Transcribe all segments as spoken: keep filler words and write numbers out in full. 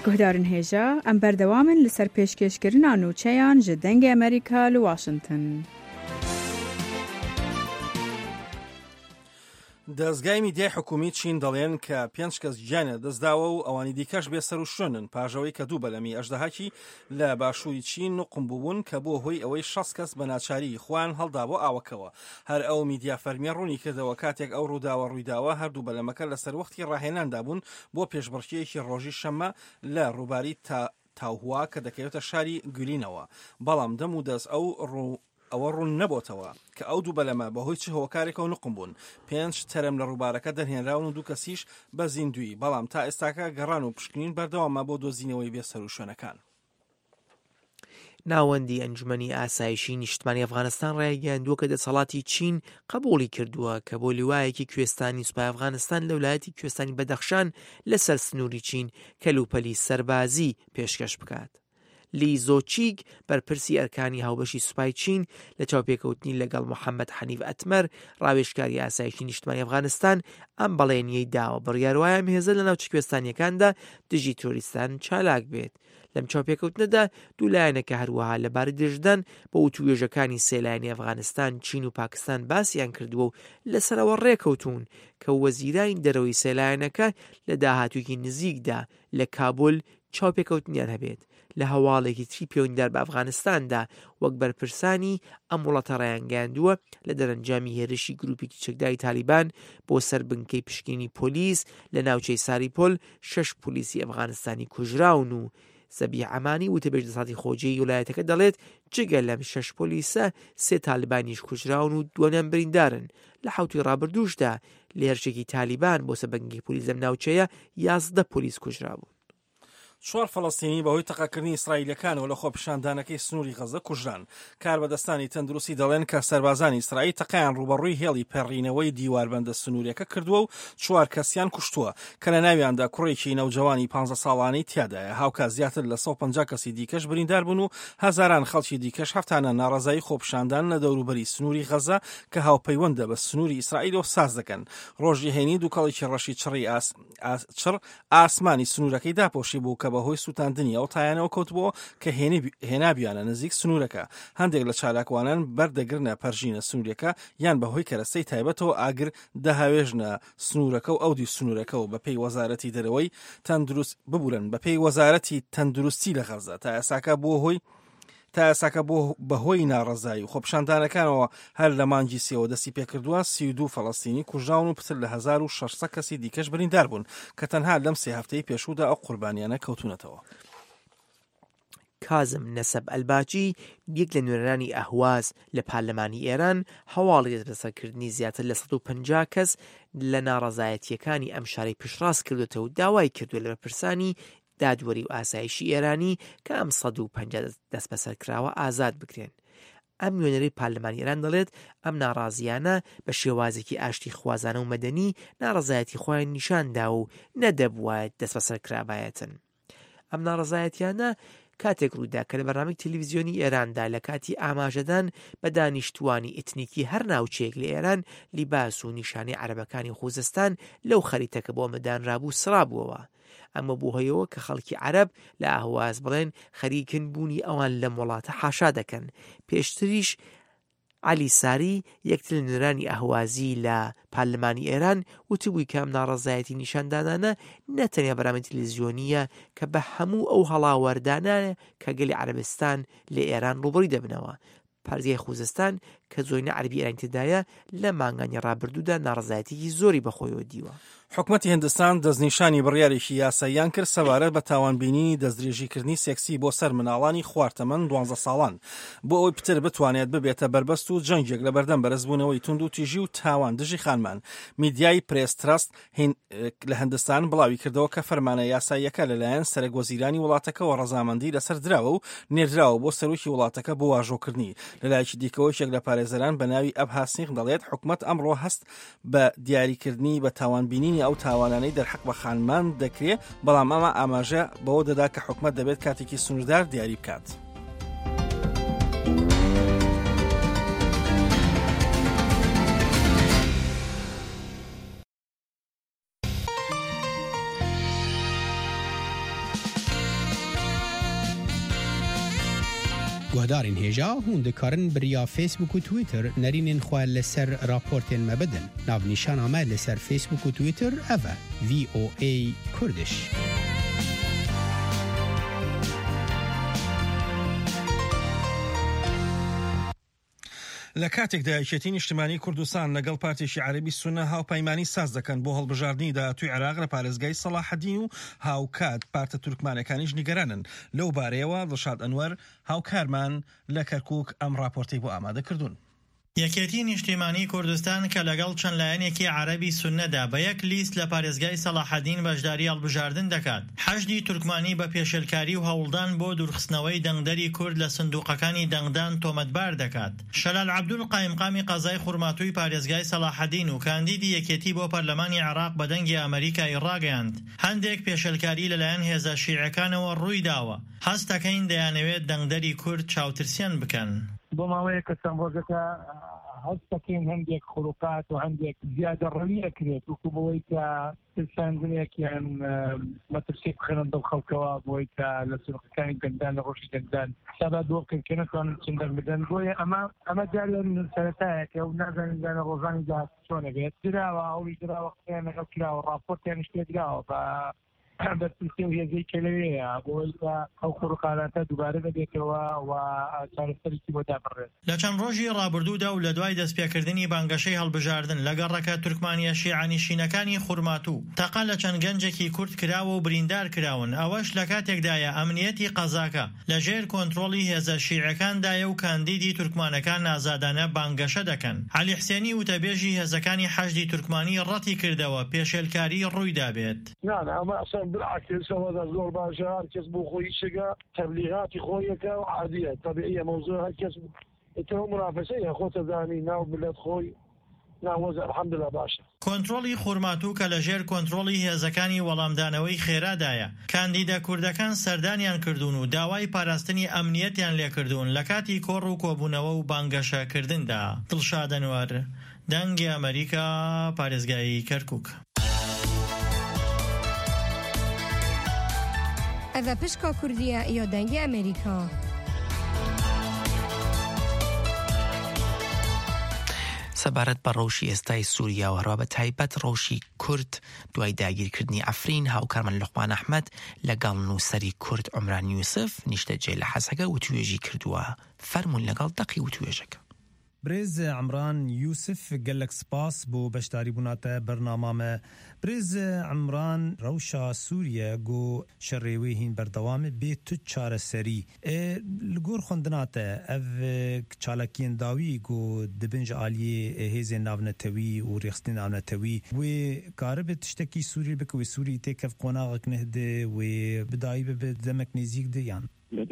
گهدارن هێژە ئەم بەردەوامن لەسەر پێشکەشکردنا نوچەیان ji dengê Amerîka li Washington. دەستگای میدیای حکومی چین دەڵێن کە پێنج کەس گیانە دەستداوە و ئەوانی دیکەش بێسەر و شوێنن پاژەوەی کە دوو بەلەمی ئەژدەهاکی لە باشووری چین نوقم بوون کە بۆ هۆی ئەوەی شەست کەس بە ناچاری خوان هەڵدا بۆ ئاوەکەوە. هەر ئەو میدیا فەرمیە ڕوونی کردەوە کاتێک ئەو ڕووداوە ڕوویداوە هەردوو بەلەمەکە لەسەر وەختی ڕاهێناندا بوون بۆ پێشبڕکێیەکی ڕۆژی شەممە لە ڕووباری تا تاوهوا کە دەکەوێتە شاری گولینەوە. بەڵام دەم و دەست ئەو ڕوو ئەوە ڕوون نەبووتەوە کە ئەو دوو بەلەمە بەهۆی چ هۆکارێکەوە نوقم بوون. پێنج تەرەم لە ڕووبارەکە دەرهێنراون و دوو کەسیش بە زیندوی، بەڵام تا ئێستاکە گەڕان و پشکنین بەردەوامە بۆ دۆزینەوەی بێسەر و شوێنەکان. ناوەندی ئەنجومەنی ئاسایشی نیشتمانی ئەفغانستان ڕایگەیاندووە کە دەسەڵاتی چین قبوڵی کردووە کە بۆ لیوایەکی کوێستانی سوپای ئەفغانستان لە ویلایەتی کوێستانی بەدەخشان لەسەر سنووری چین کەلوپەلی سەربازی پێشکەش بکات. لی زۆچیگ بەرپرسی ئەرکانی هاوبەشی سوپای چین لە چاوپێکەوتنی لەگەڵ محەممەد حەنیف ئەتمەر ڕاوێژکاری ئاسایشی نیشتمانی ئەفغانستان ئەم بەڵێنیەی داوە بڕیاروایە مێزە لە ناوچە کوێستانیەکاندا دژی تۆریستان چالاک بێت. لەم چاوپێکەوتنەدا دوو لایەنەکە هەروەها لەبارەی درێژدان بە وتووێژەکانی سێلایەنی ئەفغانستان، چین و پاکستان باسییان کردووە و لەسەرەوە ڕێکەوتون کە وەزیرانی دەرەوەی سێلایەنەکە لە داهاتوویەکی نزیکدا لە کابل چاوپێکەوتنیان هەبێت. لە هەواڵێکی تری پەیوەندیدار بە ئەفغانستاندا وەک بەرپرسانی ئەم وڵاتە ڕایانگەیاندووە لە دەرەنجامی هێرشی گروپێکی چەکداری تالیبان بۆ سەر بنکەی پشکنی پۆلیس لە ناوچەی ساریپۆل شەش پۆلیسی ئەفغانستانی کوژراون و زەبیح ئەمانی وتەبێژ دەسەڵاتی خۆجێی ویلایەتەکە دەڵێت جگە لەم شەش پۆلیسە سێ تالیبانیش کوژراون و دووەمیان بریندارن. لە حوتی ڕابردووشدا لە هێرشێکی تالیبان بۆ سەر بنکەی پۆلیس لەم ناوچەیە یازدە پۆلیس کوژرابوون. چوار فەڵەستینی بەهۆی تەقاکردنی ئیسرائیلەکانەوە لە خۆپیشاندانەکەی سنووری غەزە کوژران. کاربەدەستانی تەندروستی دەڵێن کە سەربازانی ئیسرائیل تەقەیان ڕوبەڕووی هێڵی پەڕینەوەی دیواربەندە سنووریەکە کردووە و چوار کەسیان کوشتووە کە لە ناویاندا کوڕێکی نەوجەوانی پانزە ساڵانەی تیادایە. هاوکات زیاتر لە سەد و پەنجا کەسی دیکەش بریندار بوون و هەزاران خەڵکی دیکەش هەفتانە ناڕەزایی خۆپیشاندان لە دەوروبەری سنووری غەزە کە هاوپەیوەندە بە سنووری ئیسرائیلەوە ساز دەکەن. ڕۆژی هێنی دووکەڵێکی ڕەشی چڕی چڕ ئاسمانی سنوورەکەی داپۆشی بوو کە بەهۆی سووتاندنی ئەو تایانەوە کەوتبووە کە هێنابیانە نزیک سنوورەکە. هەندێک لە چالاکوانان بەردەگرنە پەرژینە سنوورەکە یان بەهۆی کەرەستەی تایبەتەوە ئاگر دەهاوێژنە سنوورەکە و ئەودی سنوورەکە و بەپێی وەزارەتی دەرەوەی تەندروست ببورن بەپێی وەزارەتی تەندروستی لە غەزە تا ئێساکە بۆ هۆی تا ئێساکە بۆ بەهۆی ناڕەزایی و خۆپیشاندانەکانەوە هەر لە مانگی سێوە دەستی پێکردووە سی و دوو فەڵەستینی کوژراون و پتر لە هەزار و شەشسەد کەسی دیکەش بریندار بوون کە تەنها لەم سێ هەفتەی پێشوودا ئەو قوربانیانە کەوتونەتەوە. کازم نەسەب ئەلباجی یەک لە نوێنەرانی ئەهواز لە پارلەمانی ئێران هەواڵی دەسەکردنی زیاتر لە سەد و پەنجا کەس لە ناڕەزایەتیەکانی ئەم شارەی پشتڕاست کردوێتەوە و داوای کردووە لە بەرپرسانی دادوەری و ئاسایشی ئێرانی کە ئەم سەد و پەنجا دەست بەسەرکراوە ئازاد بکرێن. ئەم نوێنەری پارلەمانی ئێران دەڵێت ئەم ناڕازیانە بە شێوازێکی ئاشتی خوازانە و مەدەنی ناڕەزایەتی خۆیان نیشاندا و نەدەبوایەت دەست بەسەرکرابایەتن. ئەم ناڕەزایەتیانە کاتێک ڕوویدا کە لە بەرنامەی تەلەڤیزیۆنی ئێراندا لە کاتی ئاماژەدان بە دانیشتوانی ئتنیکی هەر ناوچەیەک لە ئێران لیباس و نیشانەی عەرەبەکانی خوزستان لەو خەریتەکە بۆ مەدانرابوو سرابووەوە. ئەمە بۆ هەیەوە کە خەڵکی عەرەب لە ئاهواز بڵێن خەریکن بوونی ئەوان لەم وڵاتە حاشا دەکەن. پێشتریش علی ساری یەکتر لە نوێنەرانی ئەهوازی لە پارلەمانی ئێران وتبووی کە ئەم ناڕەزایەتی نیشاندانانە نەتەنیا بەرنامەی تەلەڤیزیۆنیە کە بە هەموو ئەو هەڵاوەردانە کە گەلی عەرەبستان لە ئێران ڕوبەڕووی دەبنەوە. پارتیای خوزستان کە زۆرینە عەربی ئێرانی تێدایە لە مانگانی ڕابردوودا ناڕەزایەتیی زۆری بەخۆیەوە دیوە. حکومەتی هیندستان دەستنیشانی بڕیارێکی یاساییان کرد سەبارەت بە تاوانبینی دەستدرێژیکردنی سێکسی بۆ سەر مناڵانی خواردەمەند دوانزە ساڵان بۆ ئەوەی پتر بتوانێت ببێتە بەربەست و جەنگێک لە بەردەم بەرزبوونەوەی تونند و تیژی و تاوان دژی خانمان. میدیای پرێس ترەست لە هیندستان بڵاوی کردەوە کە فەرمانە یاساییەکە لەلایەن سەرۆکوەزیرانی وڵاتەکەەوە ڕەزامەندی لەسەر دراوە و نێردراوە بۆ سەرۆکی وڵاتەکە بۆ واژۆکردنی. لەلایەکی دیکەوەیەک لە پارێزەران بە ناوی ئەبها سینغ دەڵێت حکومەت ئەمڕۆ هەست بە دیاریکردنی بە تاوانبینینی ئەو تاوانانەی دەرحەق بە خانمان دەکرێت، بەڵام ئەمە ئاماژە بەوە دەدا کە حکومەت دەبێت کاتێکی سنووردار دیاری بکات. گهدارین هجا هون دکارن بریا فیسبوک و تویتر نرینین خواه لسر راپورتین مبدن ناو نیشان آمه لسر فیسبوک و تویتر اوه وی او ای کردش. لە کاتێکدا یەکێتیی نیشتیمانی کوردستان لەگەڵ پارتێکی عەرەبی سونە هاوپەیمانی ساز دەکەن بۆ هەڵبژاردننی داهاتووی عێراق لە پارێزگای سەلاحەدین و هاوکات پارتە تورکمانەکانیش نیگەرانن لەو بارەیەوە دڵشاد ئەنوەر هاوکارمان لە کەرکووک ئەم راپۆرتەی بۆ ئامادە کردوون. یەکێتی نیشتیمانی کوردستان کە لەگەڵ چەند لایەنێکی عەرەبی سونەدا بە یەک لیست لە پارێزگای سەلاحەدین بەشداری هەڵبژاردن دەکات. حەشدی تورکمانی بە پێشێلکاری و هەوڵدان بۆ دوورخستنەوەی دەنگدەری کورد لە سندوقەکانی دەنگدان تۆمەتبار دەکات. شەلال عەبدول قایمقامی قەزای خوڕماتووی پارێزگای سەلاحەدین و کاندیدی یەکێتی بۆ پەرلەمانی عێراق بە دەنگی ئەمریکای ڕاگەیاند. هەندێک پێشێلکاری لەلایەن هێزە شیعەکانەوە ڕووی داوە. هەستەکەین دەیانەوێت دەنگدەری کورد چاوترسیان بکەن. بۆ ماوەیەکە سەمبۆزەکە هەستەکەین هەندێک خولوقات و هەندێک زیادە ڕەویە کرێت وەکو بەوەی کە ترساندنێکیان مەترسێک بخێنن دڵ خەڵکەوە بۆی کە لە سوروقەکانی دەنگدان لە ڕۆژی دەنگدان حسابات دۆکن کە نەتوانن چین دەربدەن بۆیە ئەمە ئەمە جار لە سەرەتایەکە و نازانین لە ڕۆژانی داهات چۆنە بێت دراوە هەوڵی دراوە قسەیان لەگەڵ کراوە ڕاپۆرتیان شتێ دراوە بە بەرپرسیە و هێزەی کە لەوەیە بۆی کە ئەو خوڕقاناتە دووبارە دەبێتەوە و چارەسەرێکی بۆ دابڕێت. لە چەند ڕۆژی ڕابردوودا و لە دوای دەستپێکردنی بانگەشەی هەڵبژاردن لە گەڕەکە تورکمانیە شیعانیشینەکانی خوڕماتوو تەقا لە چەند گەنجێکی کورد کراوە و بریندار کراون. ئەوەش لە کاتێکدایە ئەمنیەتی قەزاکە لە ژێر کۆنتڕۆڵی هێزە شیعەکاندایە و کاندیدی تورکمانەکان ئازادانە بانگەشە دەکەن. عەلی حسێنی وتەبێژی هێزەکانی حەشدی تورکمانی ڕەتی کردەوە پێشێلکاری ڕوویدا بێت. بالعكس هذا زور باشا كسبوا خوي شقا تبليغات خويك وعادية طبيعية موضوع كسب تو منافسية خو تزاني ناو بلاد خوي ناو الحمد لله باشا. کۆنتڕۆڵی خوڕماتوو کە لە ژێر کۆنتڕۆڵی هێزەکانی وەڵامدانەوەی خێرادایە کاندیدە کوردەکان سەردانیان کردوون و داوای پاراستنی ئەمنیەتیان لێکردوون لە کاتی کۆڕ و کۆبوونەوە و بانگەشەکردندا. دڵشاد ئەنوەر دەنگی ئەمریکا پارێزگای کەرکووک. ئەڤە پشکا کوردیە یا دەنگی ئەمریکا. سەبارەت بە ڕەوشی ئێستای سووریا و هەروە بە تایبەت ڕەوشی کورد دوای داگیرکردنی ئەفرین هاوکارمان لوقمان ئەحمەد لەگەڵ نووسەری کورد عومران یوسف نیشتەجێ لە حەسەکە وتوێژی کردووە. فەرموون لەگەڵ دەقی وتوێژەکە. برێز عمران یوسف گەلک سپاس بۆ بەشداری بووناتە بەرنامامە. برێز عمران ڕەوشا سووریە گۆ شەڕێوەی هین بەردەوامە بێت تو چارەسەری لەگۆر خوێندناتە ئەڤ چالاکیên dawî گۆ dibin ji aliyê hêzên navnetewî û rêxistinên navnetewî wê karibe tiştekî Sûriyê bike wê Sûriyê tê kev qonaqek nehde wê bidayî bibe demek nêzik de yan.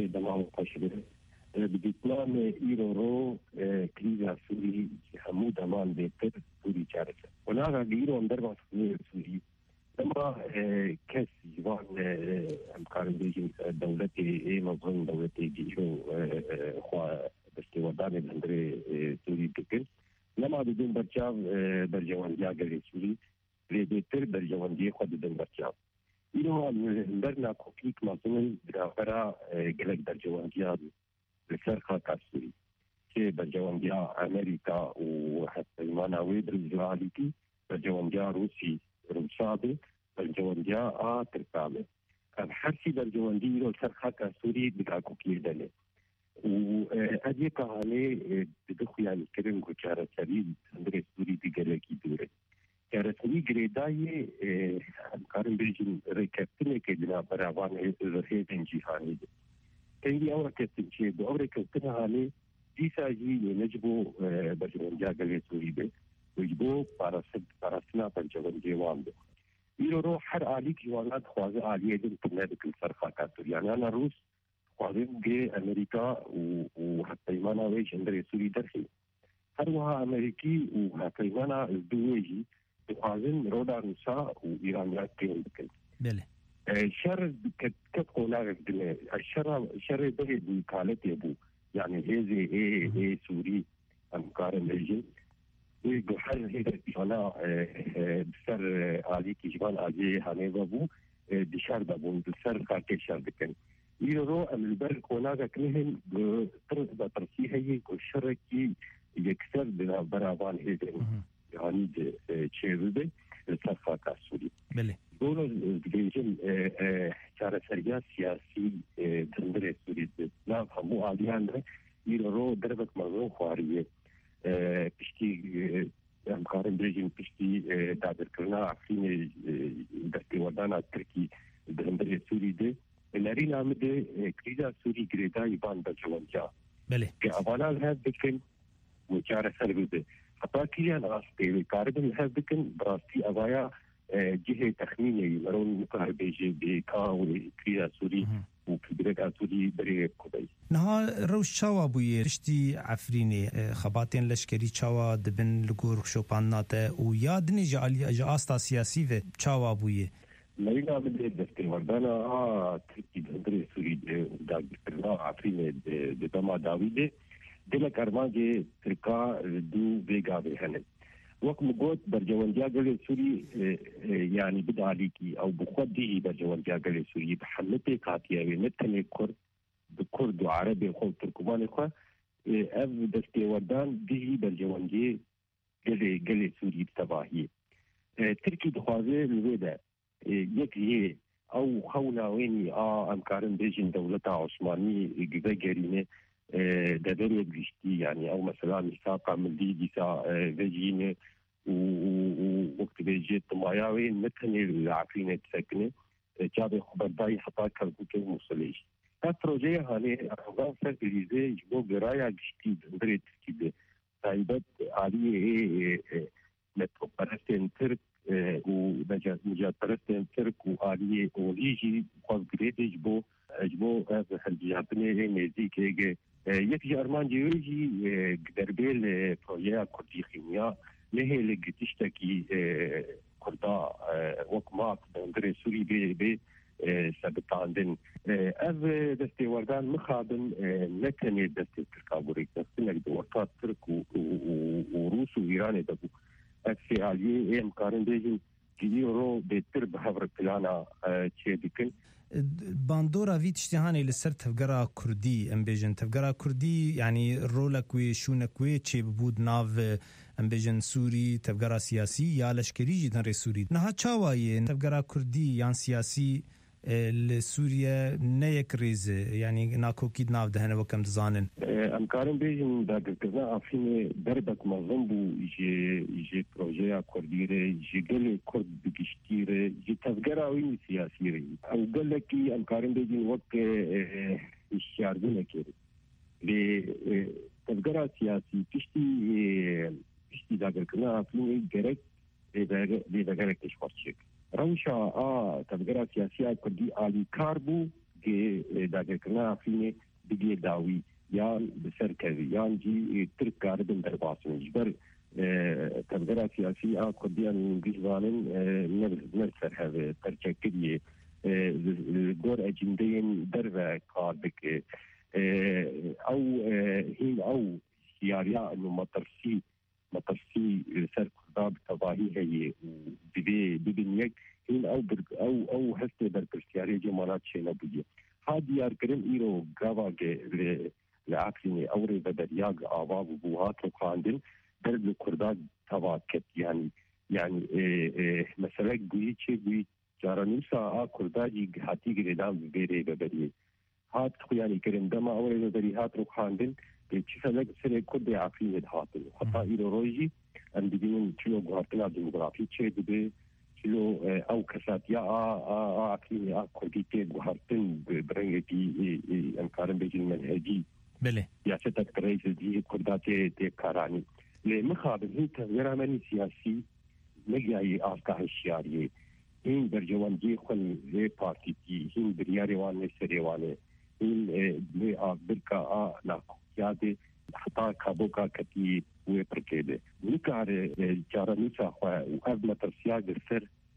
بدیتمان ایرو کریزا سوری همو دمان بهتر سوری چارسه وناغا ایرو اندر واسطنی سوری اما کس جوان امکان بیجین دولتی مظلوم دولتی جیشو خواه بستیوادان اندر سوری بکن لما بدون برچاو در جواندیا گلی سوری لی بهتر در جواندی خود بدون برچاو ایرو اندر ناکوکیک مظلوم درافرا گلک در جواندیا لسر خاطر سوري كي برجوانديا أمريكا وحتى المانا ويدر الزواليتي برجوانديا روسي روسابي برجوانديا آ تركامي الحرسي برجواندي رو لسر خاطر سوري بقاكو كيرداني وأدي كهالي بدخو يعني كرم كوشارة سريد اندري سوري بقالكي دوري كارة سوري قريداي كارم بيجن ريكابتني كدنا براوان رخيطين جيهاني دي تنجي أورا كتنشي بأورا كتنها لي ديسا جي نجبو برجوانجا قلي سوري بي ويجبو باراسد باراسنا برجوانجي وان بي إيرو رو حر آلي كيوانات خوازة آلية دن تنادك الفرخة كاتور يعني أنا روس خوازة جي أمريكا وحتى إيمانا ويش اندري سوري درخي هر وها أمريكي وحتى إيمانا الدويجي خوازة رودا روسا وإيرانيات كين بكن بله الشر كت قولاك دماء الشر الشر بغي بكالتي ابو يعني هذي ايه ايه سوري امكار ملجن ويقحر هيدا جوانا بسر آلي كي جوان آجي هاني بابو دشار بابو بسر خاكي شار بكن يرو البلد هناك كلهم ترتبط ترسيحي والشركي يكسر بنا برابان هيدن يعني تشيرده الصفقة السوري. بله. دولة بيجن شارع سريع سياسي تندر السوري لا هم عاديان يرو دربك مرة خوارية بشتي مقارن بيجن بشتي دادر كرنا عفين دستي ودانا تركي تندر السوري ده لاري نامده كريزا سوري غريدا يبان بجوانجا. بله. كأبانا هذا بكن وشارع سريع حتى كيان راستي كاربن هذا بكن براستي أبايا جهة تخميني مرون مقاربة بكا وكريزا سوري وكبيرة سوري بري كوبي. نها روش شوا بوي رشتي عفريني خباتين لشكري شوا دبن لغور شوباناته ويادني جالي جاستا سياسي في شوا بوي. لينا بدي دفتر وردانا آه تركي بندري سوري دا دفترنا عفريني دما داويدي دلك أرماجي تركا دو بيغا بيهنن. وقت مقود برجوانجا قل سوري يعني بدأ عليكي أو بخودي برجوانجا قل سوري بحملتي قاتية ونتني كرد بكرد وعربي وخو تركمان إخوة أف دستي وردان دي برجوانجي قل قل سوري بتباهي تركي دخوازي الويدة يكي أو خونا ويني آه أمكارن بيجن دولة عثماني جزا جرينة دادر يجشتي يعني أو مثلا ميثاق ملي ديسا فيجينة ووقت بيجي طماياوي متني العفرينة تسكنه جاب خبرداي حتى كالبوكي موصليش هالبروجي هاني أفغان سرقليزي جبو برايا جشتي دريت كده سايبت عليه متوبرستين ترك ومجال برستين ترك وآلية وليجي قوز قريدي جبو جبو هذا الجابني نزيك هيك يكجي أرمان جيوجي دربيل بروجيا كردي خيمياء نهي لقي تشتكي كردا وكمات بندري سوري بي بي سبتاندن أف دستي وردان مخادن نتني دستي تركابوريك دستنك دورتات ترك وروس وإيران دبو أكسي عليه إيه مقارن بيجن جيورو بيتر بحفر بلانا تشيدكن باندورا في تشتهاني لسر تفقرا كردي امبيجن تفقرا كردي يعني رولك وي شونك وي تشي ببود ناف امبيجن سوري تفقرا سياسي يا لشكري جدن ري سوري نها تشاواي تفقرا كردي يعني سياسي لسوريا نيك ريز يعني ناكو كيد ناف دهنا وكم تزانن امكارن بيجن دا كرنا عفين دربك منظم بو يجي يجي بروجيا كرديره يجي قل كرد بكشتيره يجي تفقرا وين سياسي او قال لك امكارن بيجن وقت الشاردونه كده ل تفقرا سياسي كشتي كشتي دا كرنا عفين جرك لذا جرك تشفرشك روشا آه تفقرا سياسية كردي آلي كاربو جي داگر كنا فيني بيجي داوي يان بسر كذي يان جي ترك كاردن درباسن جبر تفقرا سياسية كردي ان جزوانن نرسر هذا ترككدي دور اجندين دربا كاربك او هين او سياريا انه مطرسي مطرسي سر كردا بتباهي هي بدي بدنيك هين او بر او او هسته بركرسياري جمالات شينا بودي هادي يار كريم ايرو غاواغي لعاكسيني اوري بدرياغ آباب وبوهات وقاندن درب الكردا تباكت يعني يعني إيه إيه مثلا قوي شيء قوي جارانوسا آ كردا جي هاتي قردان ببيري ببري هات يعني كريم دما اوري بدريهات وقاندن بيتشفلك سنة كردي عفين يدهاتن حتى إيرو روجي أن بدين كيلو غارتنا ديموغرافي تشي دبي كيلو أو كسات يا آ آ عفين يا كردي تي غارتن برنجتي أمكارن بيجي المنهجي بله يا ستة كريز دي كرداتي تي كاراني لمخابن هي تغيير عملي سياسي نجاي آفكار الشيارية هين برجوان جي خل لي بارتي تي هين برياري وان سري وان هين لي آف بركا آ لاكو يادي حتى كابوكا كتي ويبركيده نكار جارانيسا وأب مترسيا جسر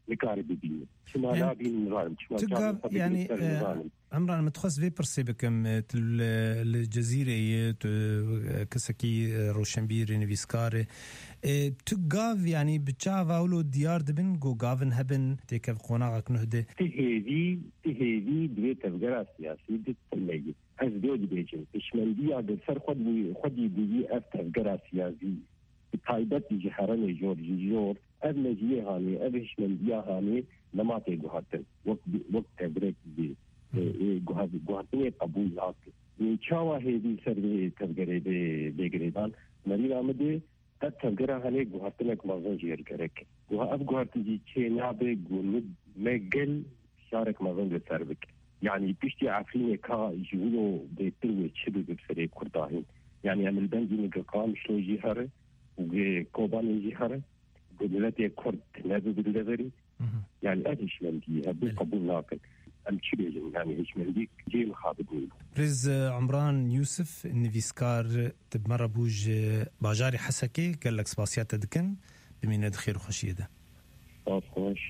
نكار ببين شما نابين نظام شما يعني عمران متخص في برسي بكم الجزيرة كسكي روشنبير نفيسكار تقاف يعني بتشاف أولو ديار دبن جو قافن هبن تيكف قناعك نهدي تهيدي تهيدي دويت أفقار سياسي دي تلمي از دوج بيجن إشماندية بسر خدي خدي بيجي أفقار سياسي بطايبت جهران جورجي جور أب نجيه هاني أب إشماندية هاني لما تيجوهاتن وقت وقت تبريك بي جوهات جوهاتني قبول ناكل نشاوا هذه سر تفقار بيجريدان مريض آمده تفقار هاني جوهاتنك مازن جير كرك جوه أب جوهاتني شيء نابه جند مجل شارك مازن بسربك يعني بيشتي عفريني كا يجولو بيتروي تشدو بسري كرداهين يعني عمل بنجي نقام شلو جيهاره وكوبان جيهاره بلاتي كرد نابه بالدغري يعني أديش من دي أبي قبول ناقل أمشي يعني إيش من ديك جي مخابدين بريز عمران يوسف نفيسكار تبمر بوج باجاري حسكي قال لك سباسيات دكن بمين خير وخشيه ده خوش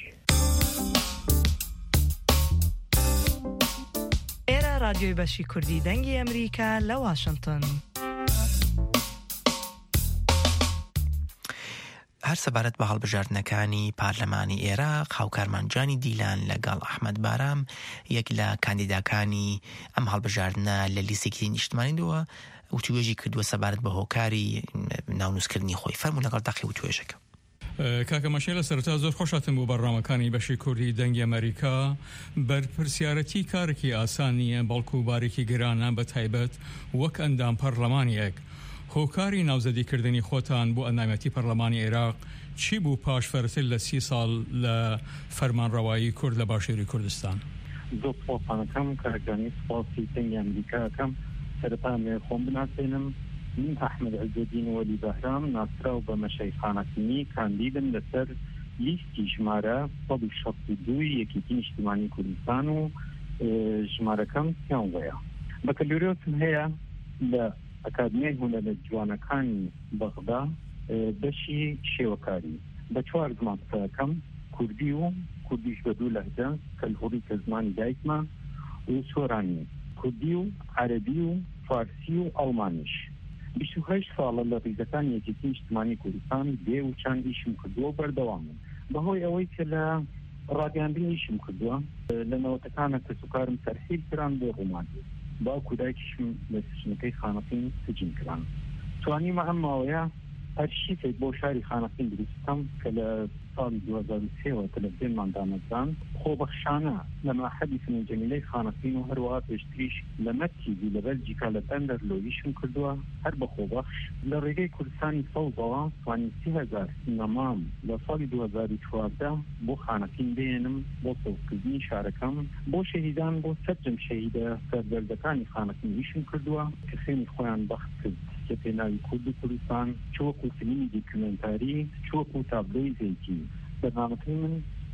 إيرا راديو باشي كردي دنگي أمريكا لواشنطن هەر سەبارەت بە هەڵبژاردنەکانی پارلەمانی عێراق هاوکارمانجانی دیلان لەگەڵ ئەحمەد بارام یەک لە کاندیداکانی ئەم هەڵبژاردنە لە لیستێکی نیشتمانیەوە وتوێژی کردووە سەبارەت بە هۆکاری ناونووسکردنی خۆی فەرموو لەگەڵ دەقی وتوێژەکە کاکە مەشێ لە سەرەتا زۆر خۆشاتم بوو بەڕامەکانی بەشی کوردی دەنگی ئەمریکا بەرپرسیارەتی کارێکی ئاسان نییە بەڵکو و بارێکی گرانە بە تایبەت وەک ئەندام پەرلەمانیەک هۆکاری ناوزەدیکردنی خۆتان بۆ ئەندامەتی پەرلەمانی عێراق چی بوو پاش فەرتر لە سی ساڵ لە فەرمانڕەوایی کورد لە باشووری کوردستان زۆر خۆپانەکەم کارەکانی سپاسی دەنگی ئەمریکاکەم سەرەتا لێ خۆم بناسێنم من ئەحمەد عەزەدین وەلی بەهرام ناسراو بە مەشایخانەکانی کاندیدم لەسەر لیستی ژمارە سەد و شەست و دوو یەکێتی نیشتیمانی کوردستان و ژمارەکەم سیان وەیە بەکەلوورەوەتم هەیە لە ئەکادمیای هونەرە جوانەکانی بەغدا بەشی شێوەکاری بە چوار زمان قسەکەم کوردی و کوردیش بە دوو لەهجە کەلهوڕی کە زمانی دایکمە و سۆرانی کوردی و عەرەبی و فارسی و ئەڵمانیش بیست و هەشت ساڵە لە ڕیزەکانی یەکێتی نیشتیمانی کوردستان دێ و چاندیشم کردووە بەردەوامن بەهۆی ئەوەی کە لە ڕاگەاندنیشم کردووە لە نەوەتەکانە کە سوکارم تەرحیل کران بۆ ڕووماندێ باوکو دایکیشم لە سژنەکەی خانەقین سجین کران توانیمە ئەم ماوەیە هەر شتێک بۆ شاری خانەقین دروستکەم کە لە ساڵی دوو هەزار و سێەوە تەلەڤیزیۆنمان دامەزران خۆبەخشانە لە ماحەدی فنونجەمیلەی خانەقین و هەروەها پێشتریش لە مەرکیزی لە بەلجیکا لە بەندەرلۆیشم کردووە هەر بە خۆبەخش لە ڕێگەی کوردستانی سەوزەوە توانی سی هەزار سینەمام لە ساڵی دوو هەزار و چواردە بۆ خانەقین بێنم بۆ سەوزکردنی شارەکەم بۆ شەهیدان بۆ سەرجەم شەهیدە سەربەردەکانی خانەقین ویشم کردووە کە خوێنی خۆیان بەخت کرد کە پێناوی کورد و کوردستان چوەکو فیلمی دیکومنتاری چوەکو تابلۆی زەیتی بەرنامەکەی من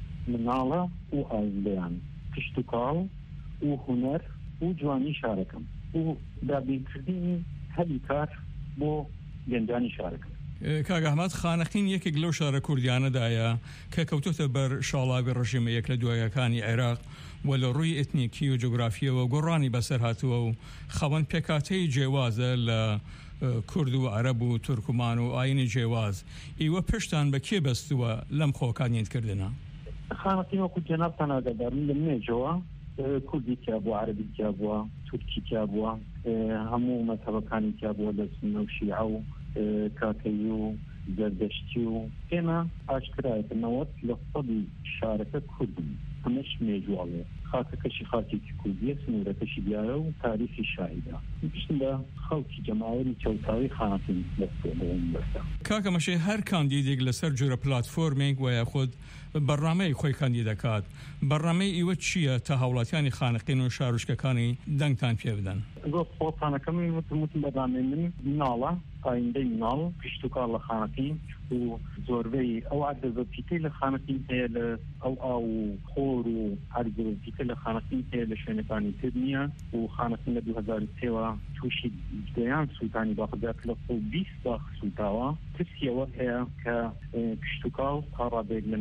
مناڵە و ئایندەیان کشت و کاڵ و هونەر و جوانی شارەکەم و دابینکردنی هەلی کار بۆ گەنجانی شارەکەم کاگە ئەحمەد خانەقین یەکێک لەو شارە کوردیانەدایە کە کەوتۆتە بەر شاڵاوی ڕژیمە یەک لە دوایەکانی عێراق و لە ڕووی ئێتنیکی و جۆگرافیەوە گۆڕانی بەسەر هاتووە و خەوەن پێکاتەی جێوازە لە کورد و عەرەب و تورکمان و ئاینی جێواز ئیوە پشتان بە کێ بەستووە لەم خۆکانیتکردنە خانەقین وەکو جەنابتان ئاگادارن لە منێژەوە کوردی تیا بووە عەرەبی تیا بووە تورکی تیا بووە هەموو مەذهەبەکانی تیا بووە لە سوننە و شیعە و کاکەیی و زەردەشتی و ئێمە ئاشکرایەتەوە لە سەدی شارەکە کوردن همش مێژوڵێ خاکەکەشی خاکێکی کوردیە سنوورەکەشی دیارە و تاریخی شاهیدا پشتن بە خەڵکی جەماوەری چەوتاوی خانەقین بەستەوە بەستە کاکە مەشێ هەر کاندیدێک لەسەر جۆرە پلاتفۆرمێک وایە خۆت بەڕامەی خۆی کاندید دەکات بەڕامەی ئیوە چییە تا هاوڵاتیانی خانەقین و شاروشکەکانی دەنگتان پێ بدەن زۆر خۆپانەکەمی وتموتم بەڕامەی من مناڵە ئایندەی مناڵ پشت و کاڵ لە خانەقین و زۆربەی ئەو عەرزەپیتەی لە خانەقین هەیە لە ئەو ئاو و خۆر و عەرزەپیتە لە خانەقین هەیە لە شوێنەکانی تر نییە و خانەقین لە دوو هەزار و سێەوە تووشی دەیان سووتانی باخدات لە خۆ بیست باخ سووتاوە ترسیەوە هەیە کە کشت و کاڵ تا ڕادێک لە ناوچوە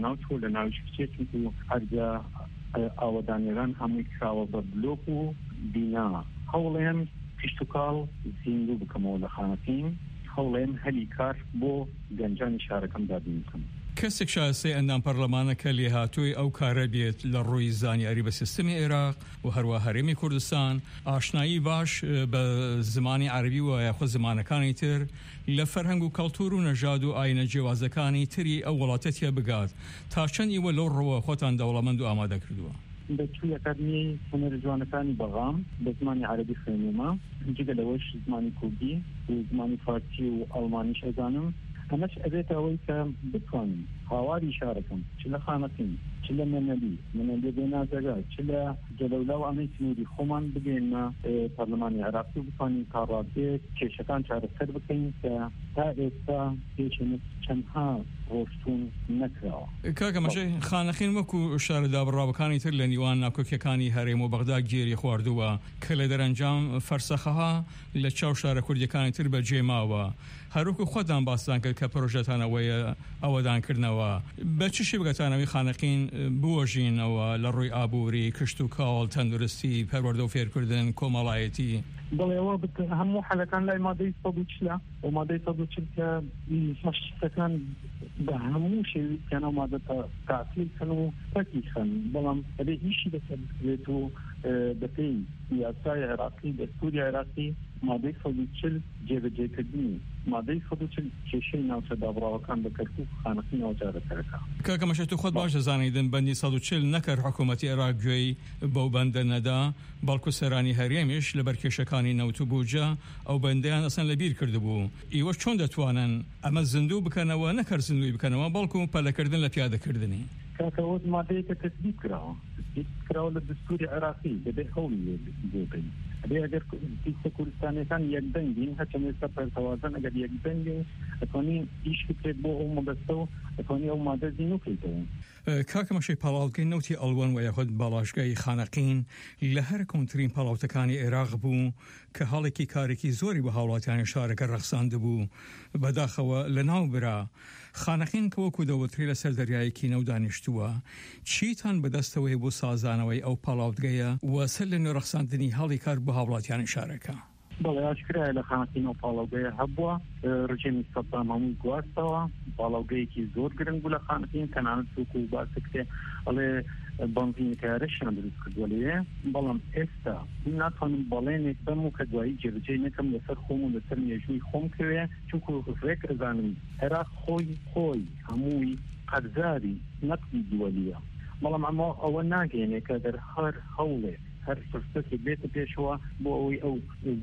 لە ناوچ کچێکی و هەرجا ئاوەدانێران هەمووی کراوە بە بلۆک و بینا هەوڵێن پشتوکاڵ زیندوو بکەمەوە لە خانەکەین هەوڵێن هەلی کار بۆ گەنجانی شارەکەم دابین بکەم. کەسێک شایستەی ئەندام پەرلەمانەکە لێهاتووی ئەو کارە بێت لە ڕووی زانیاری بە سیستەمی عێراق و هەروە هەرێمی کوردستان ئاشنایی باش بە زمانی عەربی و یاخود زمانەکانی تر لە فەرهەنگ و کەڵتور و نەژاد و ئاینە جیاوازەکانی تری ئەو وڵاتەتیە بگات تا چەند ئیوە لەو ڕەوە خۆتان دەوڵەمەند و ئامادە کردووە. بەچووی ئەکادمی هونەرە جوانەکانی بەغام بە زمانی عەربی خوێنومە جگە لەوەش زمانی کوردی و زمانی فارسی و ئەڵمانیش ئەزانم ئەمەش ئەبێت ئەوەی کە بتوانین هاواری شارەکەم چ لە خانەکەین چ لە مەنەبی مەنەبێ بێنازەگا چ لە جەلەولا و ئەمەی سنووری خۆمان بگەینە پەرلەمانی عێراقی و بتوانین کاڕادێت کێشەکان چارەسەر بکەین کە تا ئێستا پێچێنە چەندها ڕۆشتون نەکراوە. کاکە مەشەی خانەخین وەکو شارە دابڕاوەکانی تر لە نیوان ناکۆکیەکانی هەرێم و بەغدا گێری خواردووە کە لە دەرەنجام فەرسەخەها لە چاو شارە کوردیەکانی تر بەجێماوە هەروکو خۆتان باسان کرد کە پرۆژەتانەوەیە ئەوەدانکردنەوە بە چ شی بگەتانەوەی خانەقین بوەژینەوە لە ڕووی ئابووری کشت و کاڵ تەندروستی پەروەردە و فێرکردن کۆمەڵایەتی بڵێەوە هەموو حەلەکان لای مادەی سەد و چلە و مادەی سەد و چل کە مەشتەکان بە هەموو شێویستیانە مادە تاثیل کەن و تەکیخەن بەڵام ئەبێ هیچی بەسەر بکرێت و بەپێی یاسای عێراقی دەستوری عێراقی مادەی سەد و چل جێبەجێکردنی مادەی سەد و چل کێشەی ناوچە دابڕاوەکان بە کەرکووک خانەقینەوە جارەسەرەکە. کاکە مەشە تو خۆت باش دەزانیدن بەندی سەد و چل نەکرد حکوومەتی عێراق گوێی بەو بەندە نەدا بەڵکو سەرانی هەرێمیش لەبەر کێشەکانی نەوت و بووجە ئەو بەندەیان ئەسەن لەبیر کردبوو ئیوە چۆن دەتوانن ئەمە زیندوو بکەنەوە نەکرد زیندوی بکەنەوە بەڵکو پەلەکردن لە پیادەکردنی. کاکەوت مادەیەکە تەسبیت کراوە تەسبیت کراوە لە دستوری عێراقی دەبێت هەوڵی بێبین ئەبێ ئەگەر پیسە کوردستانیەکان یەکدەنگین هەرچەند ئێستا پەرتەوازن ئەگەر یەکدەنگین ئەتوانی ئیش بکرێت بۆ ئەو مەبەستە و ئەتوانی ئەو مادە زیندوو بکەیتەوە. کاکە مەشەی پاڵاوگەی نەوتی ئەڵوان و یاخود باڵاشگای خانەقین لە هەر کۆنترین پاڵاوتەکانی عێراق بوو کە هەڵێکی کارێکی زۆری بە هاوڵاتیانی شارەکە ڕەخساند بوو بەداخەوە لە ناو برا خانەقین کە وەکو دەوتری لەسەر دەریایەکی نەو دانیشتووە چیتان بەدەستەوەی بۆ سازانەوەی ئەو پاڵاوگەیە وەسەر لە نوێ ڕەخساندنی هەڵی کار بۆ هاوڵاتیانی شارەکە. بەڵێ ئاشکرایە لە خانەقین و پاڵاوگەیە هەبووە ڕژێمی سەدام هەمووی گواستەوە پاڵاوگەیەکی زۆر گرنگ بوو لە خانەقین تەنانەت وەکو باسکتێ ئەڵێ بانزینی تیارەشیان دروست کردووە لێ بەڵام ئێستا ناتوانم بەڵێنێک بەم و کە دوایی جێبەجێ نەکەم لەسەر خۆم و لەسەر مێژووی خۆم کەوێ چونکو ڕێک ئەزانم عێراق خۆی خۆی هەمووی قەرزاری نەقدی دووەلیە بەڵام ئەمە ئەوە ناگەێنێ کە دەر هەر هەوڵێ هەر فرسەتی بێتە پێشەوە بۆ ئەوەی ئەو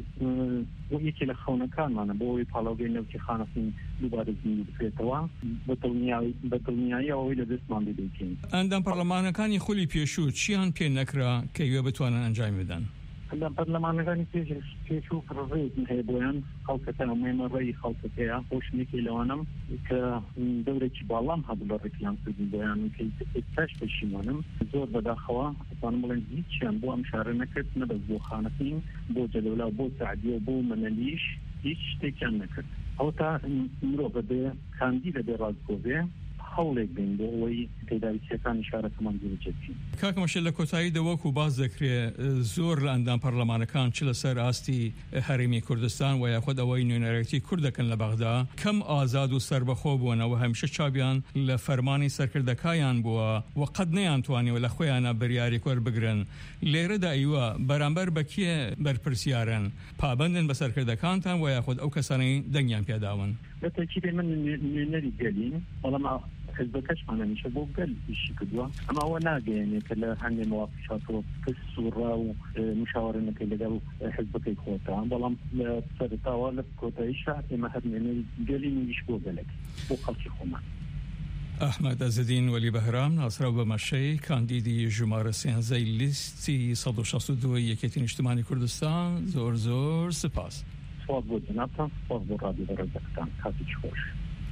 یەکی لە خەونەکانمانە بۆ ئەوەی پاڵاوگەی نەوتی خانەقین دووبارە زیندوو بکرێتەوە بە دڵنیایی ئەوەی لە دەستمان بێتین. ئەندام پەرلەمانەکانی خولی پێشوو چیان پێ نەکرا کە ئێوە بتوانن ئەنجام بدەن؟ ئەندام پەرلەمانەکانی پێشوو ڕێزم هەیە بۆیان خەڵکەکە ئەمێمەڕێی خەڵکەکەیە خۆشنێکی لەوانم کە دەورێکی باڵام هەبوو لە ڕێکیان کردن بۆیان کە ئێستاش پێشیمانم زۆر بەداخەوە ئەتوانم بڵێن هیچیان بۆ ئەم شارە نەکرد نەبەست بۆ خانەقین بۆ جەلەولا بۆ سەعدیە بۆ مەنەلیش هیچ شتێکیان نەکرد ئەو تا مرۆڤ بەبێ کاندی لەبێ ڕاستگۆ بێ هەوڵێک بین بۆ ئەوەی پێداویستیەکانی شارەکەمان جێبەجێ. کاکە مەشێل لە کۆتایی دەوەکو باز دەکرێت زۆر لە ئەندام پەرلەمانەکان چ لەسەر ئاستی هەرێمی کوردستان و یاخود ئەوەی نوێنەرەتی کورد دەکەن لە بەغدا کەم ئازاد و سربەخۆ بوونەوە هەمیشە چاویان لە فەرمانی سەرکردەکایان بووە و قەت نەیانتوانیوە لە خۆیانە بەریاری وەربگرن لێرەدا ئیوە بەرامبەر بە کێ بەرپرسیارن پابەندن بە سەرکردەکانتان و یاخود ئەو کەسانەی دەنگیان پێداون؟ بەتەکیدێ من نوێنەری گەلین بەڵام حزبەکەشمان هەمیشە بۆ گەل ئیشی کردووە ئەمە ئەوە ناگەیەنێت کە لە هەندێک مواقعاتەوە کەس سوڕا و مشاورەنەکەی لەگەڵ حزبەکەی خۆتان بەڵام لە سەرتاوە لە کۆتاییشە ئێمە هەر نوێنەری گەلین و ئیش بۆ گەلێک بۆ خەڵکی خۆمان. ئەحمەد ئەزدین وەلی بەهرام ناسراو بە مەشەی کاندیدی ژمارە سێنزەی لیستی سەد و شەست و دوو یەکێتی نیشتمانی کوردستان زۆر زۆر سپاس. سپاس بۆ جەنابتان سپاس بۆ ڕادیۆ بەڕێزەکەتان کاتێکی خۆش.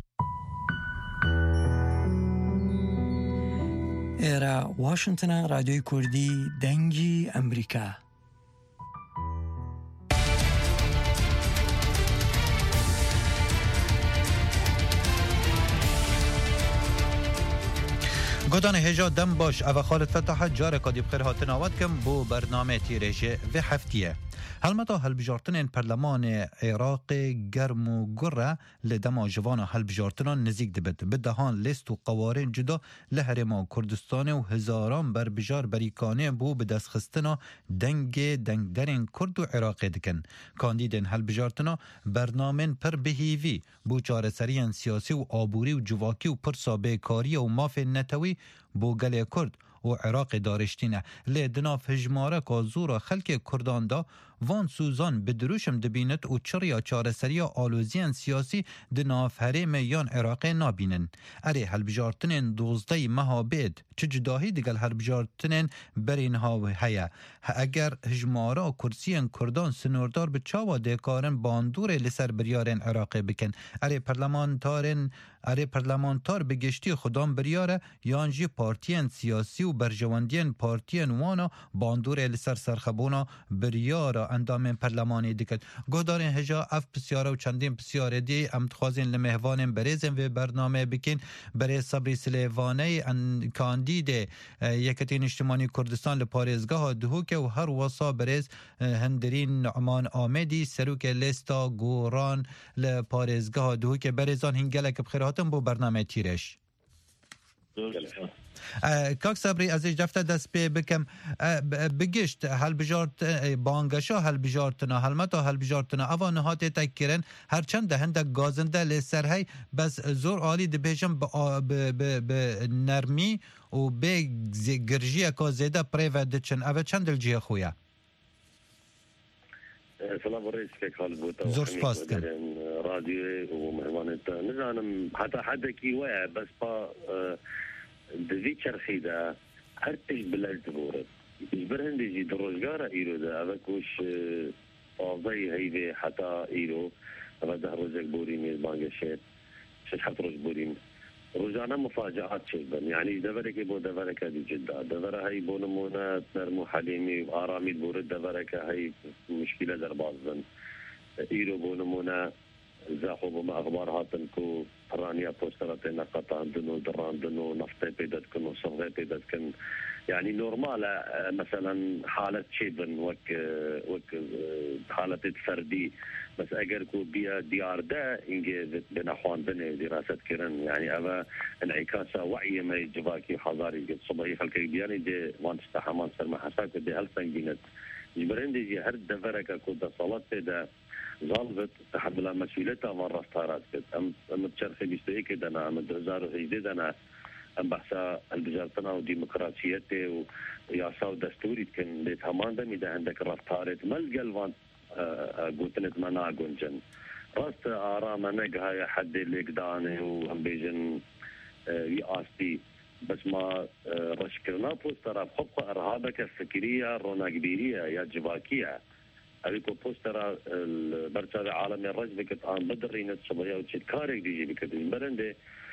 ئێرە واشنتنە رادیۆی کوردی دەنگی ئەمریکا. گودان هجا دم باش او خالد فتح جار کادی بخیر هاتن آواد کم بو برنامه تیرجه و هفتیه هلمتا هلبجارتن پرلمان عراق گرم و گره لدما جوان هلبجارتنان نزیک دبت بدهان لیست و قوارن جدا لحرما کردستان و هزاران بر بجار بریکانه بو بدست خستنا دنگ دنگ درین کرد و عراق دکن کاندیدن هلبجارتنا برنامه پر بهیوی بو چاره سریان سیاسی و آبوری و جواکی و پرسا بیکاری و ماف نتوی بو گل کرد و عراق دارشتینه لدناف هجماره که زورا خلک کردان دا وان سوزان بدروشم دبینت و چریا چاره سریا آلوزیان سیاسی دناف حریم یان عراق نابینن اره هلبجارتنین دوزده مهابید چه جداهی دیگل هلبجارتنین برین ها هیا اگر هجماره کرسیان کردان سنوردار به چاوا دیکارن باندور لسر بریارن عراق بکن اره پرلمانتارن اره پرلمانتار بگشتی خودان بریاره یانجی پارتیان سیاسی و برجواندین پارتیان وانا باندور لسر سرخبونا بریاره اندام پرلمانی دکت گودارین هجا اف پسیاره و چندین پسیاره دی امتخوازین لمهوان بریزن و برنامه بکن برای صبری سلیوانه کاندید یکتین اجتماعی کردستان لپارزگاه دهوک و هر وصا بریز هندرین نعمان آمدی سروک لیستا گوران لپارزگاه دهوک بریزان هنگلک بخیراتم بو برنامه تیرش کاک صبری از دفتر دست پی بکم بگشت هل بجارت بانگشا هل بجارتنا هلمتا هل بجارتنا اوا نهات تکرن هرچند هندک گازنده لسرهی بس زور عالی دبیجم به نرمی و به گرجی که زیده پریوه چن اوه چند الجیه خویا سلام رئيس كيك خالد زور سپاس کن راديو ومهمانت نزانم حتى حدا كي واعي بس با دزي چرخيدا هرتش بلاد بورد يجبر هندي جي دروجارة إيرو دا أبكوش فاضي هيدي حتى إيرو أبدا روزك بورين يزبانجا شيت شش حت روز بورين روزانا مفاجآت شبن يعني دفرك بو دفرك دي جدا دفر هاي بو نمونا نرمو حليمي وآرامي بورد دفرك هاي مشكلة دربازن إيرو بو نمونا زاخو بما أخبار هاتن كو رانيا بوستراتنا قطعن دنو دران دنو نفطي بيدت كن وصغي بيدت كن يعني نورمالة مثلا حالة شيبن وك وك حالة فردي بس اگر کو بیا دیار ده اینگه بنا خواندن دراسات کردن يعني اما انعكاس وعي ما جواكي حضاري قد صبحي خلق بياني دي وان استحمان سلمى حساك دي هل سنجينت جبرين دي هر دفرك كود صلاة ده ظالبت تحمل مسؤوليتها من رفتارات كد ام ام تشرخي بيستوي كده انا ام دوزار هيدي انا ام بحثا البجارتنا وديمقراطيته وياسا ودستوري كان بيتهمان ده ميدا عندك رفتارات ملقل قلت نتمنى جن راست آرام نجها يا حد اللي قداني وهم بيجن يأستي بس ما رشكرنا بوسترا بخبقة إرهابك الفكرية رونا كبيرية يا جواكية أبيكو بوسترا البرشا العالم الرجل كت آن بدرين الصبايا وتشيت كارك ديجي بكتين برندي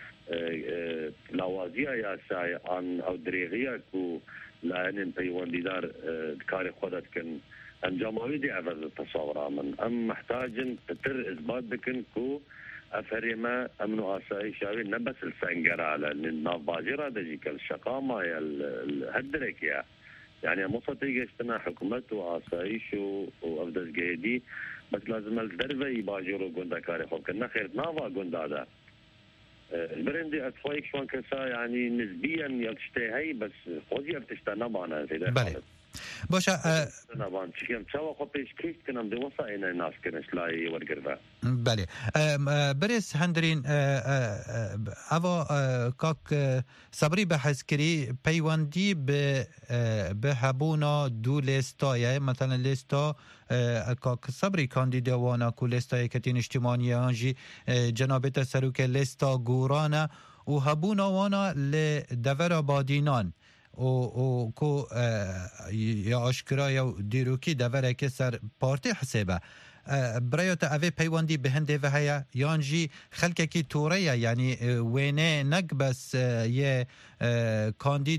لوازيا يا ساي آن أو دريغيا كو لأن بيوان ديدار كاري خودت كن ام جماوي دي عبر التصور من ام محتاجن تتر اثبات بكن كو افريما امنو اساي شاوي نبس السنجر على النافاجرة دجيك الشقامة يا الهدرك يا يعني مصطي جشتنا حكومت واسايش وافدز جيدي بس لازم الدربة يباجروا قندا كاري خوك كنا خير نافا قندا دا البرندي اتفايك شوان كسا يعني نسبيا يلتشتهي بس خوزي ابتشتنا معنا زي ده باشه نبان چیم چاوا خو پیش کیست کنم دو وسا اینا ناس کنش لای ورگرده بله برس هندرین اوا کاک صبری بحث کری پیوندی به به هبونا دو لیستای مثلا لیستا کاک صبری کاندیدا وانا کو لیستای کتین اجتماعی انجی جنابت سروک لیستا گورانا و هبونا وانا لدور بادینان او او کو یا آشکرا یا دیروکی دوره که سر پارتی حسابه برایت اوه پیوندی به هنده و هیا یانجی خلقه کی توره یعنی وینه نگ بس یه کاندید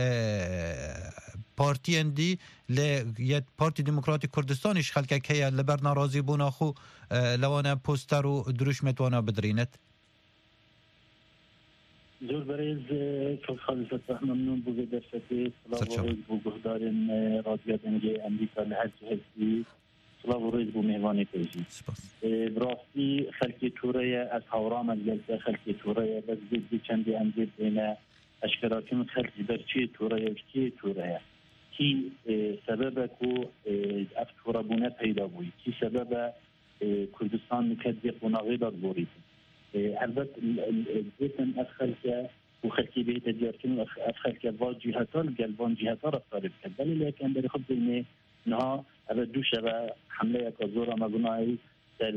پارتی اندی ل یه پارتی دموکراتی کردستانش خلقه که لبر ناراضی بونا خو لوانه پوستر و دروش متوانا بدرینت زور بريز كل خالصة ممنون بوجود درستي صلاة وريز بوجودار راديو دنجي أمريكا لهذا الشيء صلاة وريز بمهواني تيجي براسي خلقي توريا أصحاب الجلسة خلقي توريا بس بدي كان دي أمزيد بين أشكالكم خلقي برشي توريا وشكي توريا كي سببكو أفتورا بنا پیدا بوي كي سبب كردستان مكدق ونغيض بوريد البته الجسم أدخل وخلكي بيت ديارتين أدخل كفاج جهاتان قلبان جهاتان رفتار بكد بل لكن در خد بيني نها أبدا دو شبه حملة كزورة مبناي در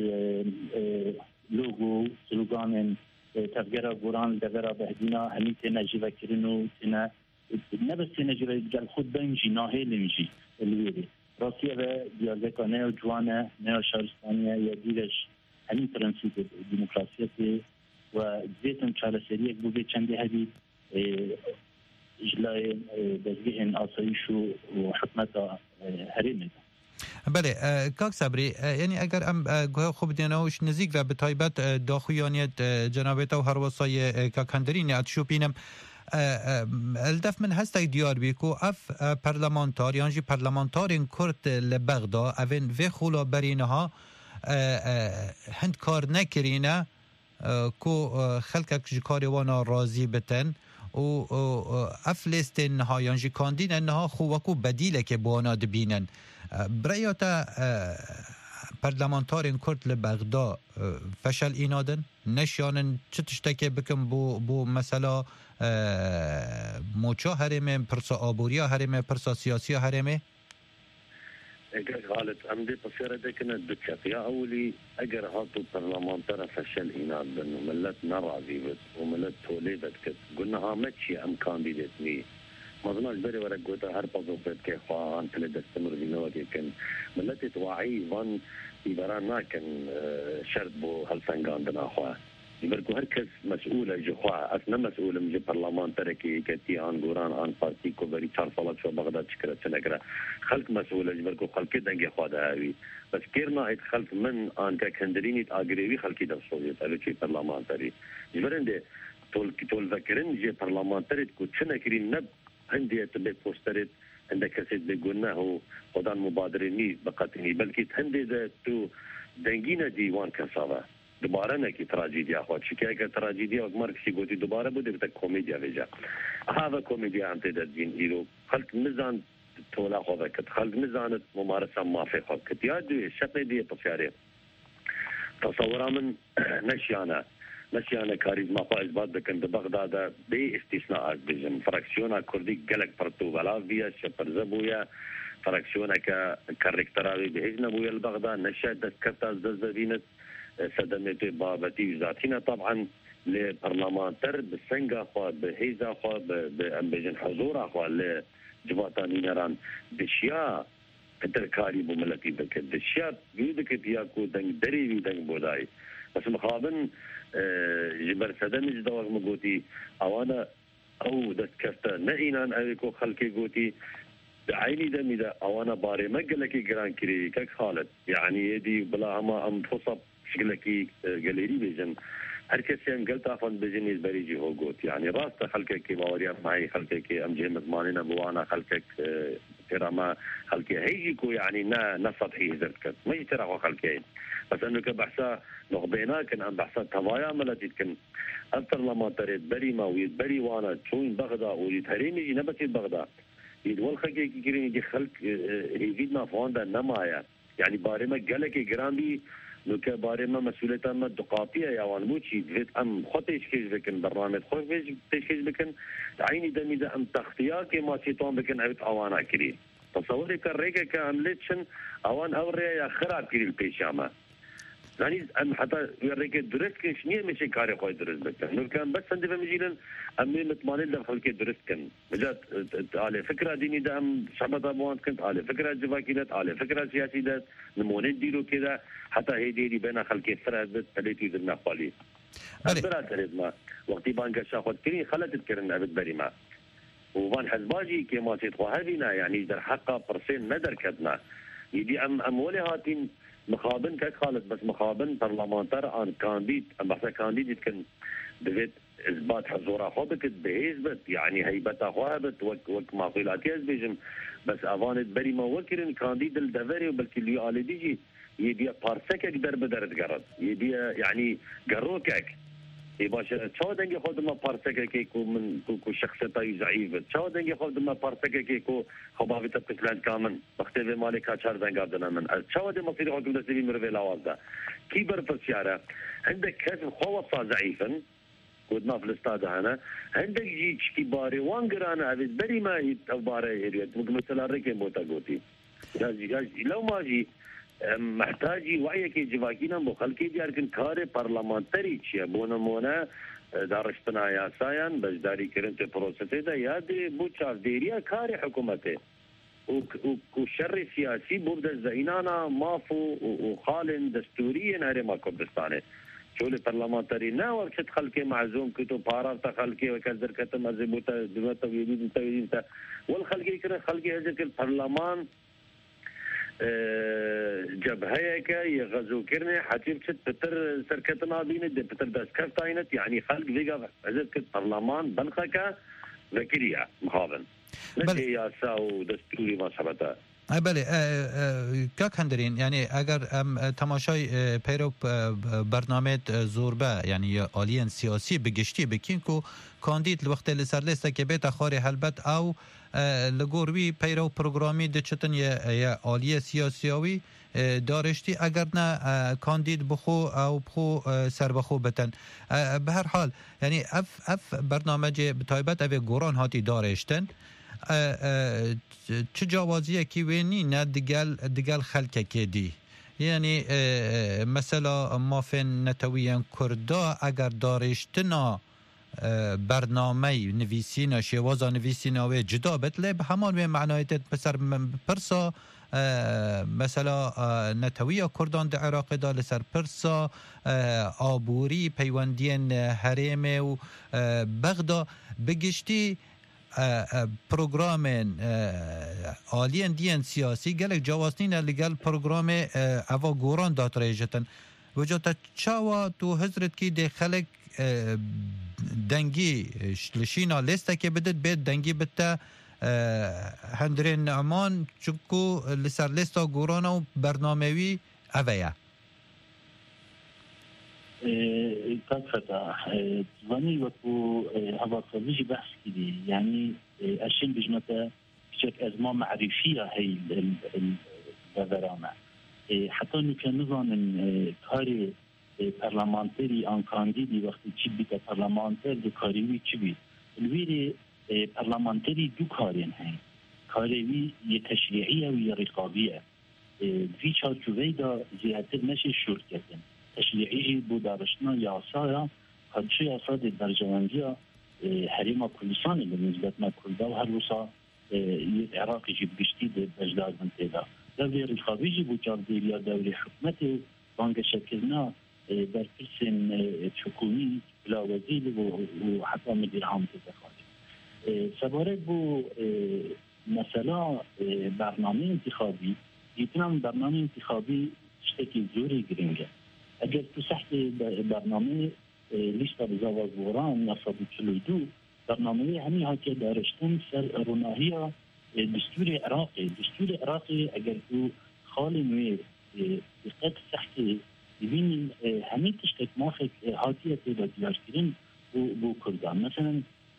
لوگو سلوگان تفجير قرآن دبرة بهدينا همي تنا جيبا كرينو تنا نبس تنا جيبا قال خد بنجي ناهي لنجي الويري راسية بديارزكا نيو جوانا نيو شارستانيا يديرش همین پرنسیپ دموکراسی و زیتن چاله سریع بوده چنده هدی اجلای دزگه آسایش و حکمت هرمه. بله کاک صبری یعنی اگر ام گویا خوب دیناوش نزیک و به تایبت داخویانیت جنابت و هر وصای کاکندرین اتشوپینم الدف من هستی دیار بیکو اف پرلمانتار یعنی پرلمانتارین کرد لبغدا اوین و خولا برینها هند کار نکرینه کو خلقک جکاری وانا راضی بتن و اف لیستن ها یعنی کاندین انها خوکو بدیله که بوانا دبینن برایاتا پرلمانتارین کرد لبغدا فشل اینادن نشانن چه تشتکه بکن بو, بو مثلا موچا هرمه پرسا آبوریا هرمه پرسا سیاسی هرمه اگر غالط عمدي بصيرة دكنا دكت يا أولي اگر هاتو برلمان ترى فشل إناد بن وملت نراضي بت وملت تولي بتكت قلنا ها متشي أم كانديدتني ما ظناش بري ورق قوتا هر بازو بيت كي خوان تلي دستمر دينوكي كن ملت توعي وان إبران ناكن شرط بو هالسنقان دنا خواه يبركو هركز مسؤولة جخوا أثناء مسؤولة من برلمان تركي كتي آن قران آن بارتي كوبري چار صلاة شو بغداد شكرا سنقرا خلق مسؤولة يبركو خلقي دنگي خواده هاوي بس كيرنا ات خلق من آن كاكندريني تاقريوي خلقي دا صوفيت ألو چي برلمان تري يبرنده تول تول ذكرن جي برلمان تريت كو چنكرين نب هندية تبه بوسترت عندك كسيد بيقولنا هو خدان مبادريني بقاتني بلكي هندي دا تو دنگينا ديوان كسابه دوباره نکی تراژدی خود شکایت که تراژدی و مرکزی گویی دوباره بوده بته کمدیا وجا هذا کمدیا انت دین ایرو خلق نزان تولا خود که خلق نزانت ممارسه مافی خود که یادوی شقی دی بسیاره تصور من نشانه نشانه کاریزما خو اثبات بکن د بغداد به استثناءات بجن فراکسیونا کردی گلک پرتو بلا بیا شپر زبویا فراکسیونا که کارکتراوی بهجنا بویا البغداد نشاد کتا ززدینت صدمت بابتي ذاتنا طبعا لبرلمانتر بالسنغا خو بهيزا خو بامبجن حضور خو لجباتاني نران بشيا تركاري بملتي بك بشيا يودك بياكو دنگ دري وي دنگ بوداي بس مخابن جبر صدمج دوغ مغوتي اوانا او دسكرتا نئينان اويكو خلقي غوتي بعيني دمي دا اوانا باري مقلكي جران كري كك خالد يعني يدي بلا ما ام فصب شكلكي جاليري بيجن هركس يم قلت افن بجنيز بريجي هو قوت يعني راست خلقك باوريا معي خلقك ام جيمت مانينا بوانا خلقك ترى ما خلقي هيجيكو يعني نا نا سطحي هزرتك ما يترى خلقين بس انه كبحثا نغبينا كان عم بحثا توايا ملتي كان اكثر لما تريد بري ما ويد وانا تشوين بغداد ويتهريني يجي نبتي بغداد يدول خلقي كيرين يجي خلق هيجيد ما فوندا نمايا يعني بارما قالك جرامي لو كباري ما مسؤوليتها ما دقاطية يا وان موشي فيت أم خطيش كيش بكن برنامج خوش كيش بكن عيني دمي ده أم تختيار كما سيطان بكن عبت أوانا كري تصوري كالريكا كأملتشن أوان أوريا يا خراب كري البيشامة يعني أم حتى يريكا درست كن شنية مشي كاري خوي درست بكن لو كان بس عندي فمجيلا أمي متمانين ده خلقي درست كن مجات على فكرة ديني ده أم شعبت أبوان كنت على فكرة جواكيدات على فكرة سياسي ده نمونين ديرو كده حتى هي ديري بين خلقي فرد بس تليتي ذرنا خالي أبرا تريد ما وقتي بانك شاخد كرين خلت تكرن أبد بري ما وبان حزباجي كما سيتخو هذينا يعني در حقا برسين ندر كدنا يدي أم أمولي هاتين مخابن كك خالد بس مخابن برلمانتر عن كانديد أم بحثا كانديد كان بفيت اثبات حضورها خودك بهيزبت يعني هيبتها خواهبت وك وك معقولاتي ازبيجم بس افانت بري ما وكرن كانديد الدفري وبلكي اللي آلي ديجي يدي بارسكك در بدر تقرد يدي يعني قروكك اي باشا شو دنجي خود ما بارسكك كيكو من كو شخصيته ضعيفه شو دنجي خود ما بارسكك كيكو خبابي تبقلان كامن بختبي مالك هاشار دنگادنا من شو دي مصير حكم دستي مرفي لاوازدا كيبر بالسياره عندك كسب خوصه ضعيفا ودنا في الاستاد هنا عندك جي كباري وانقرانا هذه بري ما يتباري يريد مثلا ريكين بوتا قوتي لو ما جي محتاجي وعيك جواكينا مخلكي دياركن كاري برلمانتري شيء بونا مونا دارشتنا يا سايان بس داري كرنت بروسيس ده يادي بوتشاف ديريا كاري حكومته وشر سياسي بوبدا زينانا مافو وخالن دستوريا هري ما كردستاني شولي برلمانتري نا وقت خلكي معزوم كتو بارار تخلكي وكذر كتم ازبوتا دمتا ويدين تاويدين تا والخلقي كره خلقي هذاك البرلمان جبهيك يغزو كرني حتى بتر سركتنا بين بتر داس كفتاينت يعني خلق فيغا هذاك البرلمان بنخكا ذكريا مخابن نجي يا ساو دستوري ما ثبت بله کاک هندرین یعنی اگر تماشای پیرو برنامه زوربه یعنی آلین سیاسی بگشتی بکین کو کاندید الوقت لسر لیسته که بیت خاری حلبت او لگوروی پیرو پروگرامی دچتن یا آلی سیاسیاوی دارشتی اگر نه کاندید بخو او بخو سر بخو بتن به هر حال یعنی اف اف برنامه بتایبت او گوران هاتی دارشتن چه جوازیه که وینی نه دیگل دیگل خلکه که دی یعنی مثلا مافن نتویان کردا اگر دارشتنا برنامه نویسینا شوازا نویسینا و جدا بتله به همان به معنایت پسر پرسا مثلا نتویا کردان در عراق دا لسر پرسا آبوری پیوندین حریم و بغدا بگشتی پروگرام آلین دین سیاسی گلک جواسنین لگل پروگرام اوا گوران دات ریجتن وجا تا چاوا تو حضرت کی ده خلق دنگی لشینا لیسته که بدد بید دنگی بتا هندرین نعمان چونکو لسر لیستا گوران و برنامهوی اویا كان فتح زماني وكو هذا خريجي بحث كده يعني أشين بجمته بشكل أزمة معرفية هي البرنامج حتى إنه كان نظام كاري برلمانتري أن كانديدي وقت تشبي كبرلمانتر كاريوي تشبي الويري برلمانتري دو كارين هاي كاريوي يتشريعية ويرقابية في شارجوي دا زيادة ماشي شركتين تشريعي بودارشنا ياسايا قد شو ياسا دي درجواندية حريمة كردستان بالنسبة ما كردا وهالوصا العراق يجيب قشتي دي بجداد من تيدا دولي رقابي يجيبو جاب ديليا دولي حكمتي بانك شكلنا بركسن حكومي بلا وزير وحتى مدير عام تدخل سبارك بو مثلا برنامه انتخابي يتنام برنامه انتخابي شتكي زوري جرينجا اگر تو تحت برنامه لیست بزاواز وران نصاب چلودو برنامه همین ها که دارشتن سر روناهی دستور عراقی دستور عراقی اگر تو خالی نوی دقیق تحت ببین همین تشتک مافک هاتیه که دیار کرن بو کردان مثلا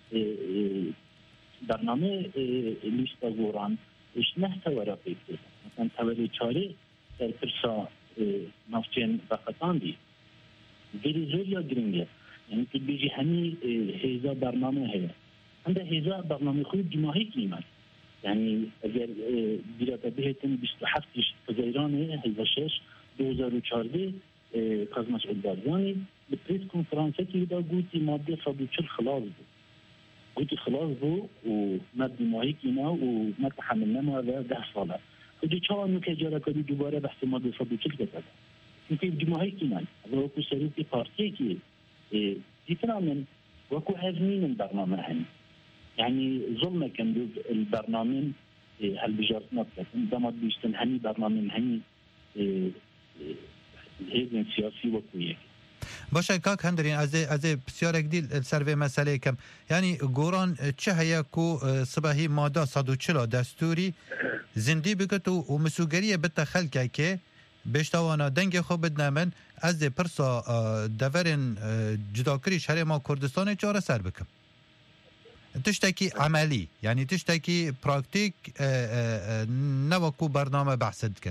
برنامه لیست وران اش نه تورقی کرد مثلا تولی چاره در پرسا نفتين فقطان دي غير زوريا جرينجا يعني تبيجي همي هيزا برنامج هي عنده هيزا برنامج خود جماهي كلمات يعني اگر بيرات بهتن بيستحق فزيران هيزا شش دو هزار و چهارده كاظم مسعود بارزاني بالبريس كونفرنس كي دا قلتي ماده صدوچل خلاص بو قلتي خلاص بو وماده جماهي كلمه وما تحملنا ما ده صالح ودي چهار نکته جاره کردی دوباره بحث ماده صد و چهل کرد. اینکه جماهی کیمان و وکو سریعی پارتی کی دیتنا من وکو هزمین برنامه هم يعني ظلم كان البرنامج هالبجارت نطلق عندما بيشتن هني برنامج هني الهيزن سياسي وكوية باشه کاک هندرین از از بسیار گدیل سروی مسئله کم یعنی گوران چه هیا کو صباحی ماده صد و چهل دستوری زندی بکت و مسوگریه بتا خلکه که بشتوانا دنگ خوب بدنامن از پرسا دورن جداکری شهر ما کردستان چاره سر بکم تشتكي عملي يعني تشتكي براكتيك نوكو برنامج بحث كن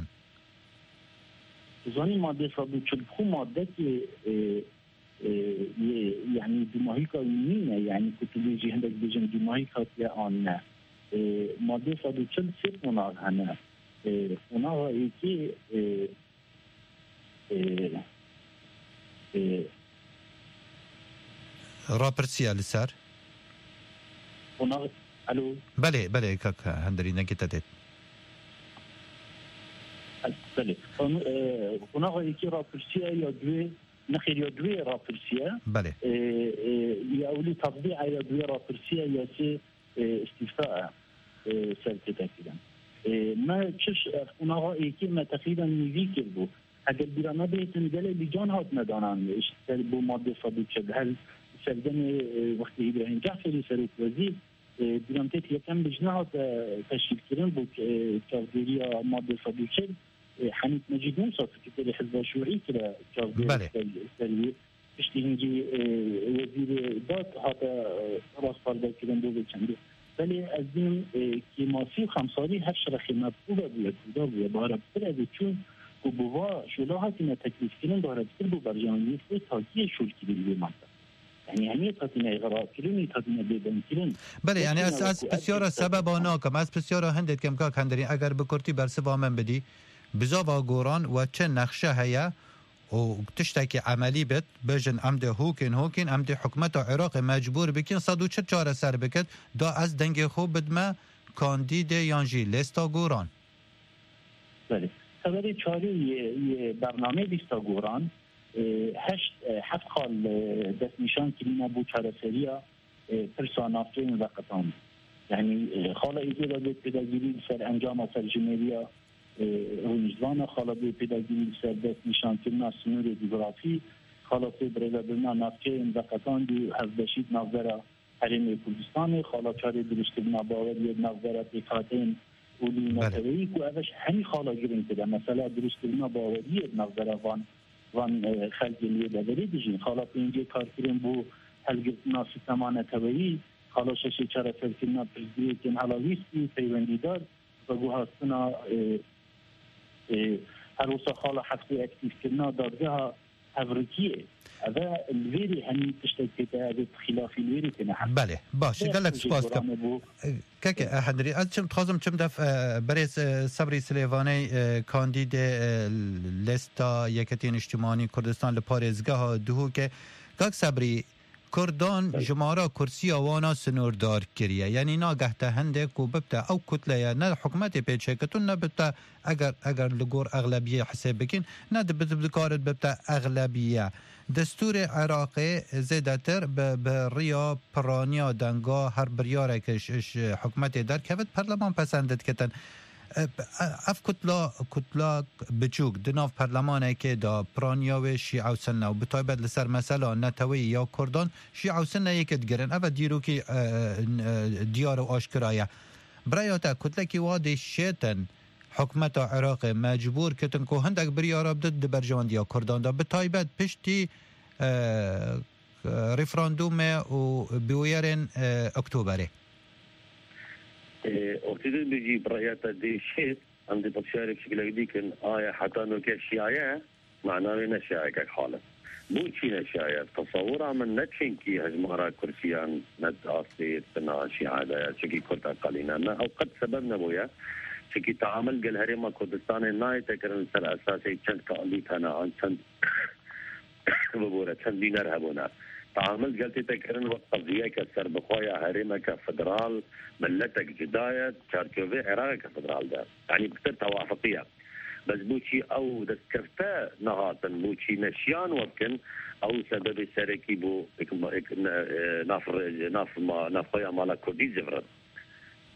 زاني ماده صدو چلخو ماده كي يعني دماغي كاوينينه يعني كتلوجي هندك بيجن دماغي كاتيا آنه ماده صدو چل سيط مناغ هنه مناغ ايكي رابرسيا لسار مناغ الو بله بله كاك هندري نكتتت بله مناغ ايكي رابرسيا يا دوي نخير يا دوي رابرسيا بله يا اولي تطبيع يا دوي رابرسيا يا سي استفتاء سلطة كده ما تشش مناغ ايكي ما تقريبا نيفي كردو اگر بیرانه بیتن گله بیجان هات ندانن اشتر بو ماده صدوق شد هل سردن وقتی ابراهیم جعفری سروک وزیر بیرانه تیت یکم بجنه هات تشکیل کردن بو چاودری ماده صدوق شد حمید مجید موسا سکرتر حزب شیوعی که چاودری سروی اشتی هنگی وزیر داد هات راست پارده کردن بو بچنده ولی از این که ماسی خمسالی هفت رخی مبقوبه بوید بوده بوید باره بسر از چون و بوا شلوحاتی نتکلیف کنن داره بسر بو برجانیت و تاکیه شول کردن بی منطقه يعني همیه تاتینه اغراء کردن تاتینه بیدن کردن بله یعنی از از بسیار سبب آناکم از بسیار هندت کم که هندرین اگر بکرتی برسه با من بدی بزاوا گوران و چه نقشه هیا و تشتکی عملی بد بجن عمد هوکن هوکن عمد حکمت عراق مجبور بکن صدو چه چاره سر بکد دا از دنگ خوب بدمه کاندید یانجی لیستا گوران بله خبر چاری یه برنامه لیستا گوران هشت هفت خال دست نشان کلینا بو چاره سریا پرسا نافته وقتان یعنی خالا ایزه را بید پیداگیری سر انجام سر جمهوریا رونجوان خالا بید پیداگیری سر دست نشان کلینا سنور دیگرافی خالا سی برزا برنا نافته وقتان دی هزدشید نافذره حریم کردستان خالا چاره درشت بنا باوری نافذره پیکاتین اولی نتویی که اوش همی خالا گیرین کده مثلا درشت بنا باوری نافذره وان وان خلقی لیه دادری دیجین خالا پینجه کار کرن بو هلگرتنا سیستمان نتویی خالا ششه چاره فرکرنا پرزدیه کن حلاویستی پیوندی دار و گو هستنا هر وصا خالا حقی اکتیف کرنا دادگاه افریقیه هذا الفيري هني تشتكي هذا خلافي الفيري كنا بله باشه قال لك سباس كم كك هندري اتشم تخازم چم دف بريس صبري سليفاني كانديد لستا يكتين اجتماعي كردستان لپاريزگاه دهو که كك صبري کردان جمارا کرسی آوانا سنوردار کریه یعنی ناگهته هنده کو ببتا او کتله یا نه حکومت پیچه کتون نه ببتا اگر اگر لگور اغلبیه حساب بکن نه بذکارت ببتا اغلبیه دستور عراقی زیدتر به ریا پرانیا دنگا هر بریاره که حکومت در کفت پرلمان پسندت کتن اف کتلا کتلا بچوک دناف پرلمانه که دا پرانیا و شیعه و سنه و بطایبت لسر مسئله نتوی یا کردان شیعه و سنه یکت گرن اف دیرو که دیار و آشکرایه برایاتا کتلا که واده شیطن حکمت عراق مجبور کتن که هندک بریارا بدد برجوان دیا کردان دا بطایبت پشتی ریفراندوم و بیویرن اکتوبره وقتين بيجي برأيات دي شيء عندي بشارة بشكل جديد كن آية حتى إنه كشيعة معناه لنا شيعة كحالة مو شيء شيعة تصور من نتشين كي هجمارا كرسيان ند أصلي تنا شيعة ده شكي كرت قلينا ما أو قد سببنا بويا شكي تعامل قال هريما كردستان الناي تكرن سر أساسي چند كألي تنا عن چند ببورة چند دينار هبونا تعامل قلتي تكرن وقت قضية كسر بقايا هريمة كفدرال ملتك جداية شاركوفي عراق كفدرال ده يعني بكتر توافقية بس بوشي أو دسكرتا نغاطا بوشي نشيان وكن أو سبب سركي بو نافر ناف ما نافقيا مالا كردي زفرد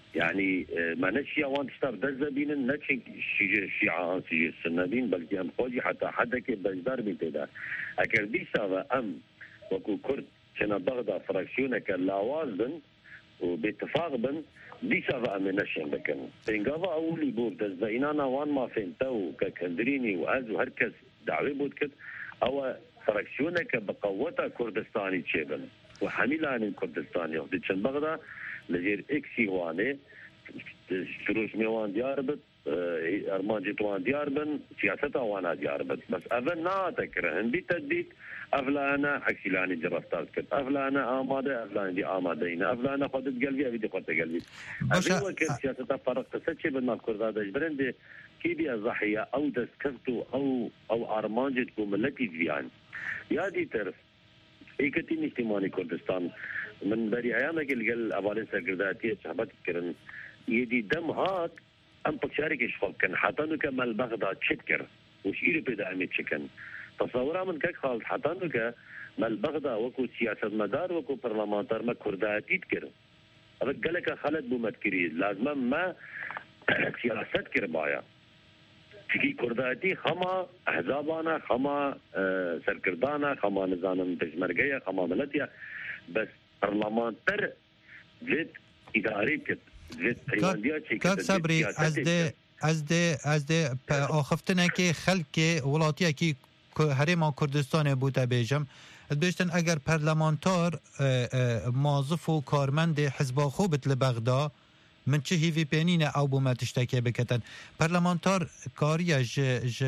يعني ما نشيا وان تشتر دزبين نشي شيء الشيعة شيء السنة بلكي أم خوجي حتى حدا كي بجدار بيتدا أكر دي سوا أم وكو كرد كنا بغدا فراكسيونك اللاواز بن وباتفاق بن دي سوا أم نشين بكن تنقافا أولي بور دزبينانا وان ما فهمتو ككندريني وأز وهركز دعوي بود كد أو فراكسيونك بقوة كردستاني تشيبن وحميلان كردستاني وقت كان بغدا لجير اكسي وانه شروش ميوان ديار بت ارمان جيتوان ديار بن سياستا وانا ديار بت بس افن نا تكره هندي تديت افلانا عكسيلاني جرفتات كت افلانا اماده افلانا دي امادين افلانا خدت قلبي ابي دي خدت قلبي ابي وكل سياستا فرق تسكي بدنا كردا دجبرند كي بي ضحيه او دسكفتو او او ارمان جيتكو ملتي فيان يا دي ترف ايكتي اجتماعي كردستان من بري ايامك اللي قال ابالين سكرتاتيه صحبت كرن يدي دم هات ام بشارك اشفاق كان حاطانو كمال بغداد تشكر وش يري بدا امي تشكن تصورا من كك خالد حاطانو كمال بغداد وكو سياسه مدار وكو برلمانتار ما كرداتي تكر قال لك خالد بو متكري لازم ما سياسه كربايا تيجي كرداتي خما احزابانا خما اه سركردانا خما نظام تجمرجيه خما ملتيا بس برلمانتر زد اداري كت زد ايوانديا تشي كات صبري از ده از ده از ده اخفتنه که خلق ولاتیه که هرما کردستان بوده بیجم داشتن اگر پارلمانتار موظف و کارمند حزب خوبت لبغدا من چه هیوی پینینه او بو ما تشتکه بکتن پارلمانتار کاریه ج ج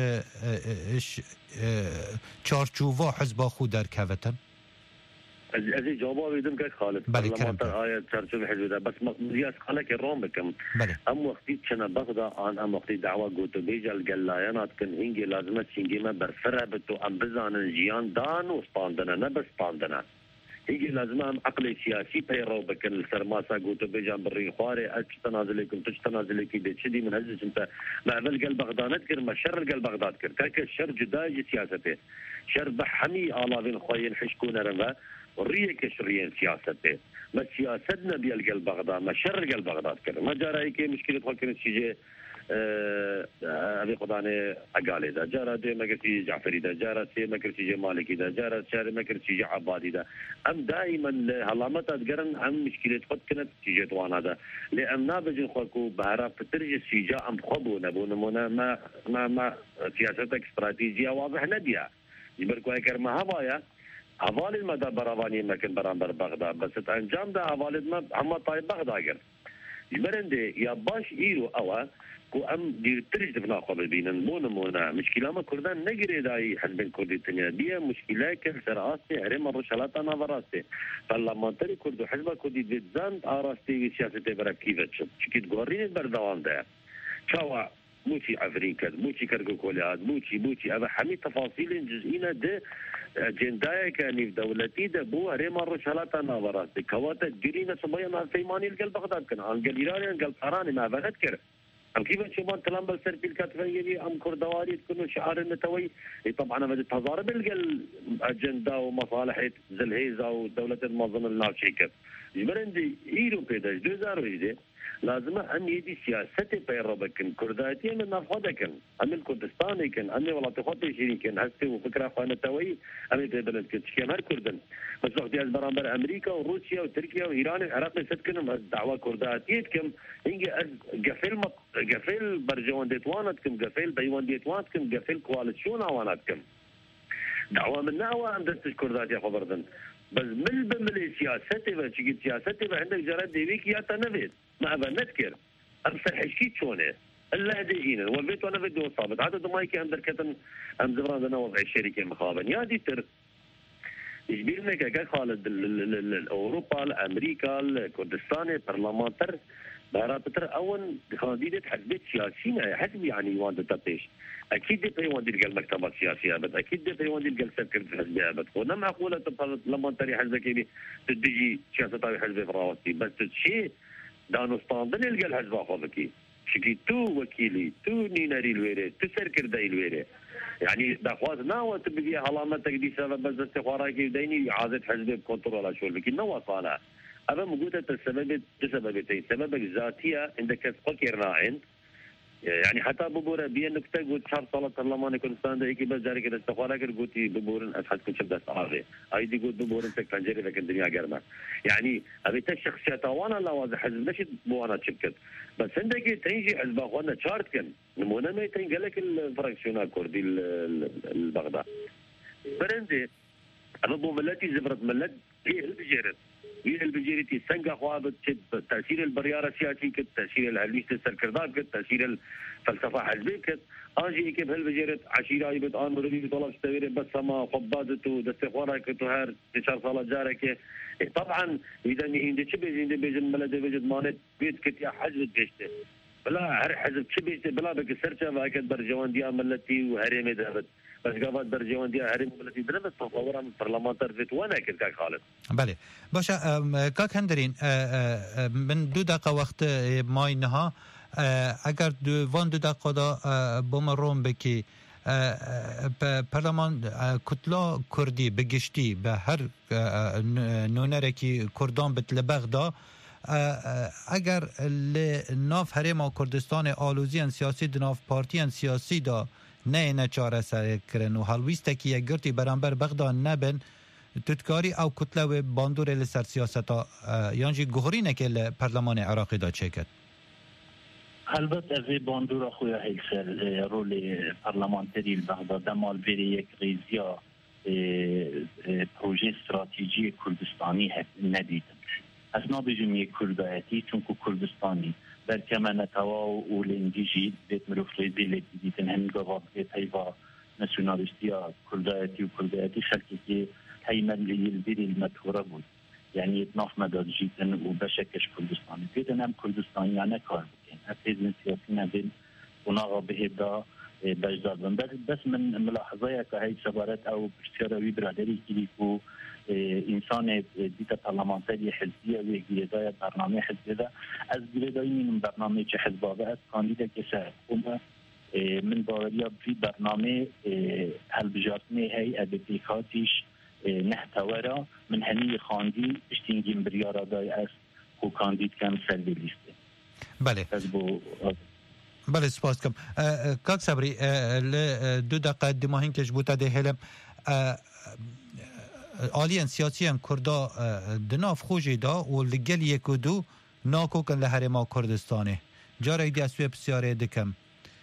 چارچوبا حزب خود در کوتن ازي جوابي بدم كك خالد برلمانتار آية ترجمة حزب بس مقضيات خلك الروم بكم أم وقتي كنا بغدا عن أم وقتي دعوة قوتو بيجا الجلايانات كن هنجي لازمة سنجي ما برفرة بتو أم بزان الجيان دان وسباندنا نبس سباندنا هنجي لازمة أم عقل سياسي بيرو بكن السرماسة قوتو بيجا بري خواري أتش تنازلكم تش تنازلكي دي تشدي من هزج انت ما عمل قلب بغداد نذكر ما شر قلب بغداد كر كاك الشر جداج سياسته شر بحمي آلافين خوين حشكون رمى وريه كشريين سياسته ما سياستنا بيلقى بغداد ما شرق بغداد كذا ما جرى هيك مشكله فكرت شيء ابي قضاني اقالي ده جرى دي ما قلت جعفري ده جرى سي ما قلت مالكي ده جرى شاري ما قلت عبادي ده ام دائما هلا ما تذكرن عن مشكله فكرت شيء وانا ده لان نابج خوكو بعرف ترجع سيجا ام خبو نبون ما ما ما سياستك استراتيجيه واضح نديا يبركوا كرما هوايا حوالي المدى براواني مكان برامبر بغداد بس انجام ده حوالي ما هم طيب بغداد يبرندي يا باش ايرو اوا كو ام دير ترجد بنا قبل بينن مون مونا مشكله ما كردان نجري داي حزب كردي الدنيا دي مشكله كسراسي هرم الرشالات انا براسي فلما تري كردو حزب كردي دزان اراسي سياسه بركيفه شكيت غورين بردوام ده شوا موشي افريكا موشي كركو كوليات موشي موشي هذا حمي تفاصيل جزئيه ده اجندايا كان في دولتي ده بو هرم الرشالات انا براسي كواتا جرينا صبايا ما فيماني القلب بغداد كان عن قال ايران قال قراني ما بنذكر ام كيف شومان تلام بالسر في الكاتفيه ام كردواري تكونوا شعار النتوي طبعا ما تظاهر بالقل اجندا ومصالح زلهيزه ودوله المنظمه الناشئه يبرندي ايرو بيداش دوزارو يدي لازم ان يدي سياسه بيربكن كرداتي من نفضكن ام الكردستاني كان ام ولا تخطي شريكن هسه وفكره خانه توي ام تبلد كتشكي مر كردن بس وقت برامبر امريكا وروسيا وتركيا وايران العراق سكنهم الدعوه كرداتي كم هنجي قفل قفل برجوان ديتوانتكم قفل بيوان ديتوانتكم قفل كواليشن اواناتكم دعوه من ناوى ام دست كرداتي خبردن بس من بملي سياستي بشكل سياستي عندك جراد ديويك يا تنفذ ما ابى نذكر ارسل حشيت شونه الا هدينا والبيت وانا بدي وصابت عدد مايكي عند كتن ام زمان انا وضع الشركه مخابن يا دي تر يجبرنا كا خالد اوروبا الامريكا الكردستاني برلمانتر باراتر اول خانديده حزب سياسيين حزب يعني وان تطيش اكيد دي وان دي المكتبه السياسيه بس اكيد دي وان دي الجلسه كرت حزبيه بس وانا معقوله لما تري حزب كبير تدجي سياسه حزب فرنسي بس شيء دانو ستاندن الجل حزب اخوكي شكي تو وكيلي تو نيناري الويري تو سركر داي الويري يعني دخواز ناوى تبقي علامتك دي سبب بس استخواراكي ديني عازت حزب كنترول شو لكن نوى صالح أما موجودة السبب تسببتين سبب ذاتية عندك فكرنا عند يعني حتى ببورة بين نكتة قلت شهر صلاة البرلمان كردستان ده إيكي بس جاري كده استخوارا كده قلتي ببورن أسحد كل شبه استعاري هايدي قلت ببورن تك فنجري لكن الدنيا قرمة يعني أبي تك شخصيات وانا لا واضح حزب نشد بوانا تشبكت بس عندك تنجي حزب أخوانا شارت كان نمونا ما يتنقلك الفراكسيونا كردي البغداد برندي أما بو ملتي زبرت ملت هي البجيرت هي البجيرتي سنقا خوابت تأثير البريارة السياسي كت تأثير الهلوية السركردات كت تأثير الفلسفة حزبية كت آجي كيف هالبجيرت عشيرة يبت آن مربي بطلب ستويري بس ما فبادتو دستخوارا كتو هار تشار صالة جارك طبعا إذا هندي شبه هندي بيجن ملد بيجن مانت بيت كتيا حزب جشته بلا هر حزب شبه بلا بك سرچه واكد برجوان ديا ملتي وهري مدابت بس قابات برجوان ديا هري ملتي درمت تصورا من برلمان طرفت وانا كد كاك خالد بله باشا كاك هندرين من دو دقیقه وقت مای نها اگر دو وان دو دقیقه دا بومروم بکی پارلمان کتلا کردی بگشتی به هر نونرکی کردان بتلبغ دا اگر لناف هرما کردستان آلوزی سیاسی دناف پارتی سیاسی دا نه نه چاره سر کرن و حلویست که یک گرتی برانبر بغدا نبن تدکاری او کتلا و باندور لسر سیاستا یانجی گوهری نکه لپرلمان عراقی دا چکت البته اوی باندور خویا هیل سر رول پارلمانتری البغداد دمال بری یک ریزیا پروژه استراتیجی کردستانی ندیدم از نابجم یک کردایتی چون که کردستانی در کمان توا و لنگیجی بیت مروف ریزی لیتی دیدن هم گواب بیت هیوا نسیونالیستی کردایتی و کردایتی خلقی که هیمن لیل بیری المدهوره بود یعنی اتناف مداد جیدن و بشکش کردستانی بیدن هم کردستانی یعنی کار بکن افیزن سیاسی نبین وناغا بهیدا بجداد بن بس من ملاحظه که هی سبارت او برسیاروی برادری کلی که انسان دیتا پارلمانتری حزبیه و گریدای برنامه حزبیه از گریدای من برنامه چه حزبابه از کاندیده که سهقومه من باوریا بی برنامه هلبجاتنه هی ادبیکاتیش نحتوارا من هنی خاندی اشتینگیم بریارا دای از خو کاندید کم سلوی لیسته بله بله سپاس کم کاک صبری دو دقیقه دماهین کش بوتا ده هلم آلیان سیاسی هم کردا دناف خوشی دا و لگل یک و دو ناکو کن لحرما کردستانه جاره دی اسوی بسیاره دکم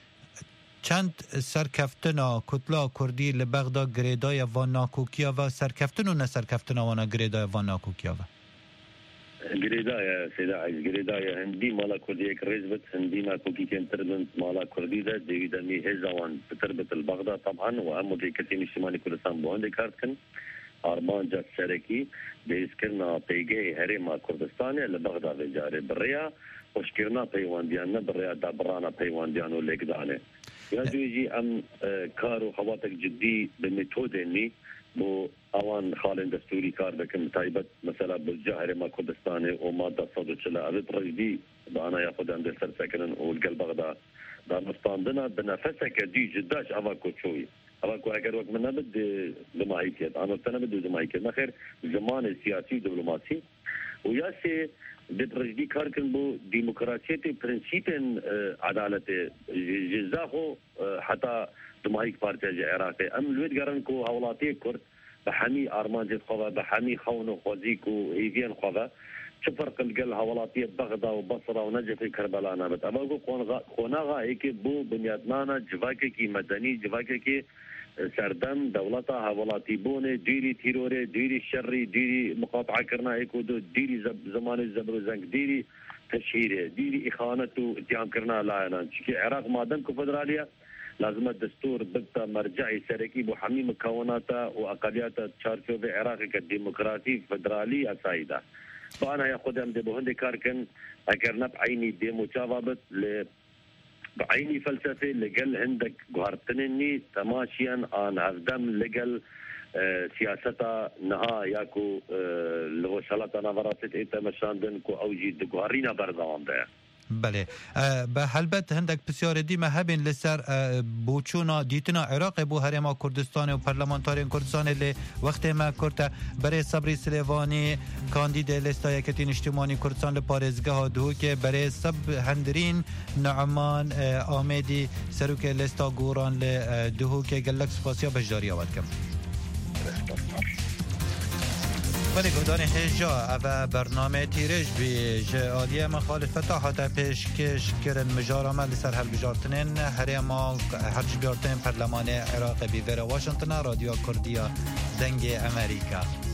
چند سرکفتنا کتلا کردی لبغدا گریدای وان ناکوکیا و سرکفتن و نه سرکفتنا وانا گریدای وان ناکوکیا و گریدای سیدا عیز گریدای هندی مالا کردی یک رزبت هندی ناکوکی کن تربن مالا کردی ده دیویده می هزوان بتربت البغدا طبعا و هم مدرکتی اجتماعی کردستان بوانده کارت کن آرمان جات سرکی بیس کرنا پیگه هرما کردستانه لبغدا و جاره بریا خوش کرنا پیواندیان بریا دابرانا پیواندیان و لگدانه یا جویجی ام کارو خواتك جدی بميثودني بو اوان خالن دستوري کار بكم تايبت مثلا بالجاهر ما كردستاني وما تصدر چلا ابد رجدي بانا ياخذ عند سر سكنن والقلب بغدا دا مستاندنا بنفسك دي جداش افاكو شوي افاكو اگر وقت من نبد دمايكيت انا تنبد دمايكيت نخير زمان سياسي دبلوماسي وياسي بدرجدي كاركن بو ديمقراطية برنسيبن عدالة جزاخو حتى دمايك بارتي العراقي ام الويد قرن كو هولاتي كرد بحمي ارمان جد خوضا بحمي خون وخوزيك وايفين خوضا شو فرق القل هولاتي بغدا وبصرة ونجف كربلاء نامت اباقو قوناغا هيك بو بنيادنانا جواكي مدني جواكي سردم دولتها هولاتي بونه ديري تيروري ديري شري ديري مقاطعة كرنا ايكودو ديري زمان الزبر زنك ديري تشهيري ديري اخانته اتيام كرنا لاينا شكي عراق مادام كفدراليا لازم الدستور بقتا مرجعي سركي بو حمي مكوناتا واقلياتا تشارشو في عراقي كديمقراطي فدرالي اسايدا فانا ياخذ ام دي بوهندي كاركن اكرنا بعيني ديمو تشافابت ل بعيني فلسفه لقل عندك قهرتنني تماشيا ان هفدم لقل اه سياستا نها ياكو اه لو شلطه نظرات انت مشاندن كو اوجي قهرينا بردوام ده بله به حلبت هندک بسیار دی مهبین لسر بوچونا دیتنا عراق بو هرما کردستان و پارلمانتارین کردستان لی وقت ما کرد برای صبری سلیوانی کاندید لستای کتین اجتماعی کردستان لپارزگاه دو که برای سب هندرین نعمان آمدی سروک لستا گوران لدهو که گلک سپاسیا بجداری آورد کم ولی گودان هجا و برنامه تیرش بی جالیه مخالفت حتی پیشکش کرن مجارمه لسر هل بجارتنین هرما هرچ بیارتنین پرلمان عراق بی ویر واشنطن رادیو کردیا دنگ امریکا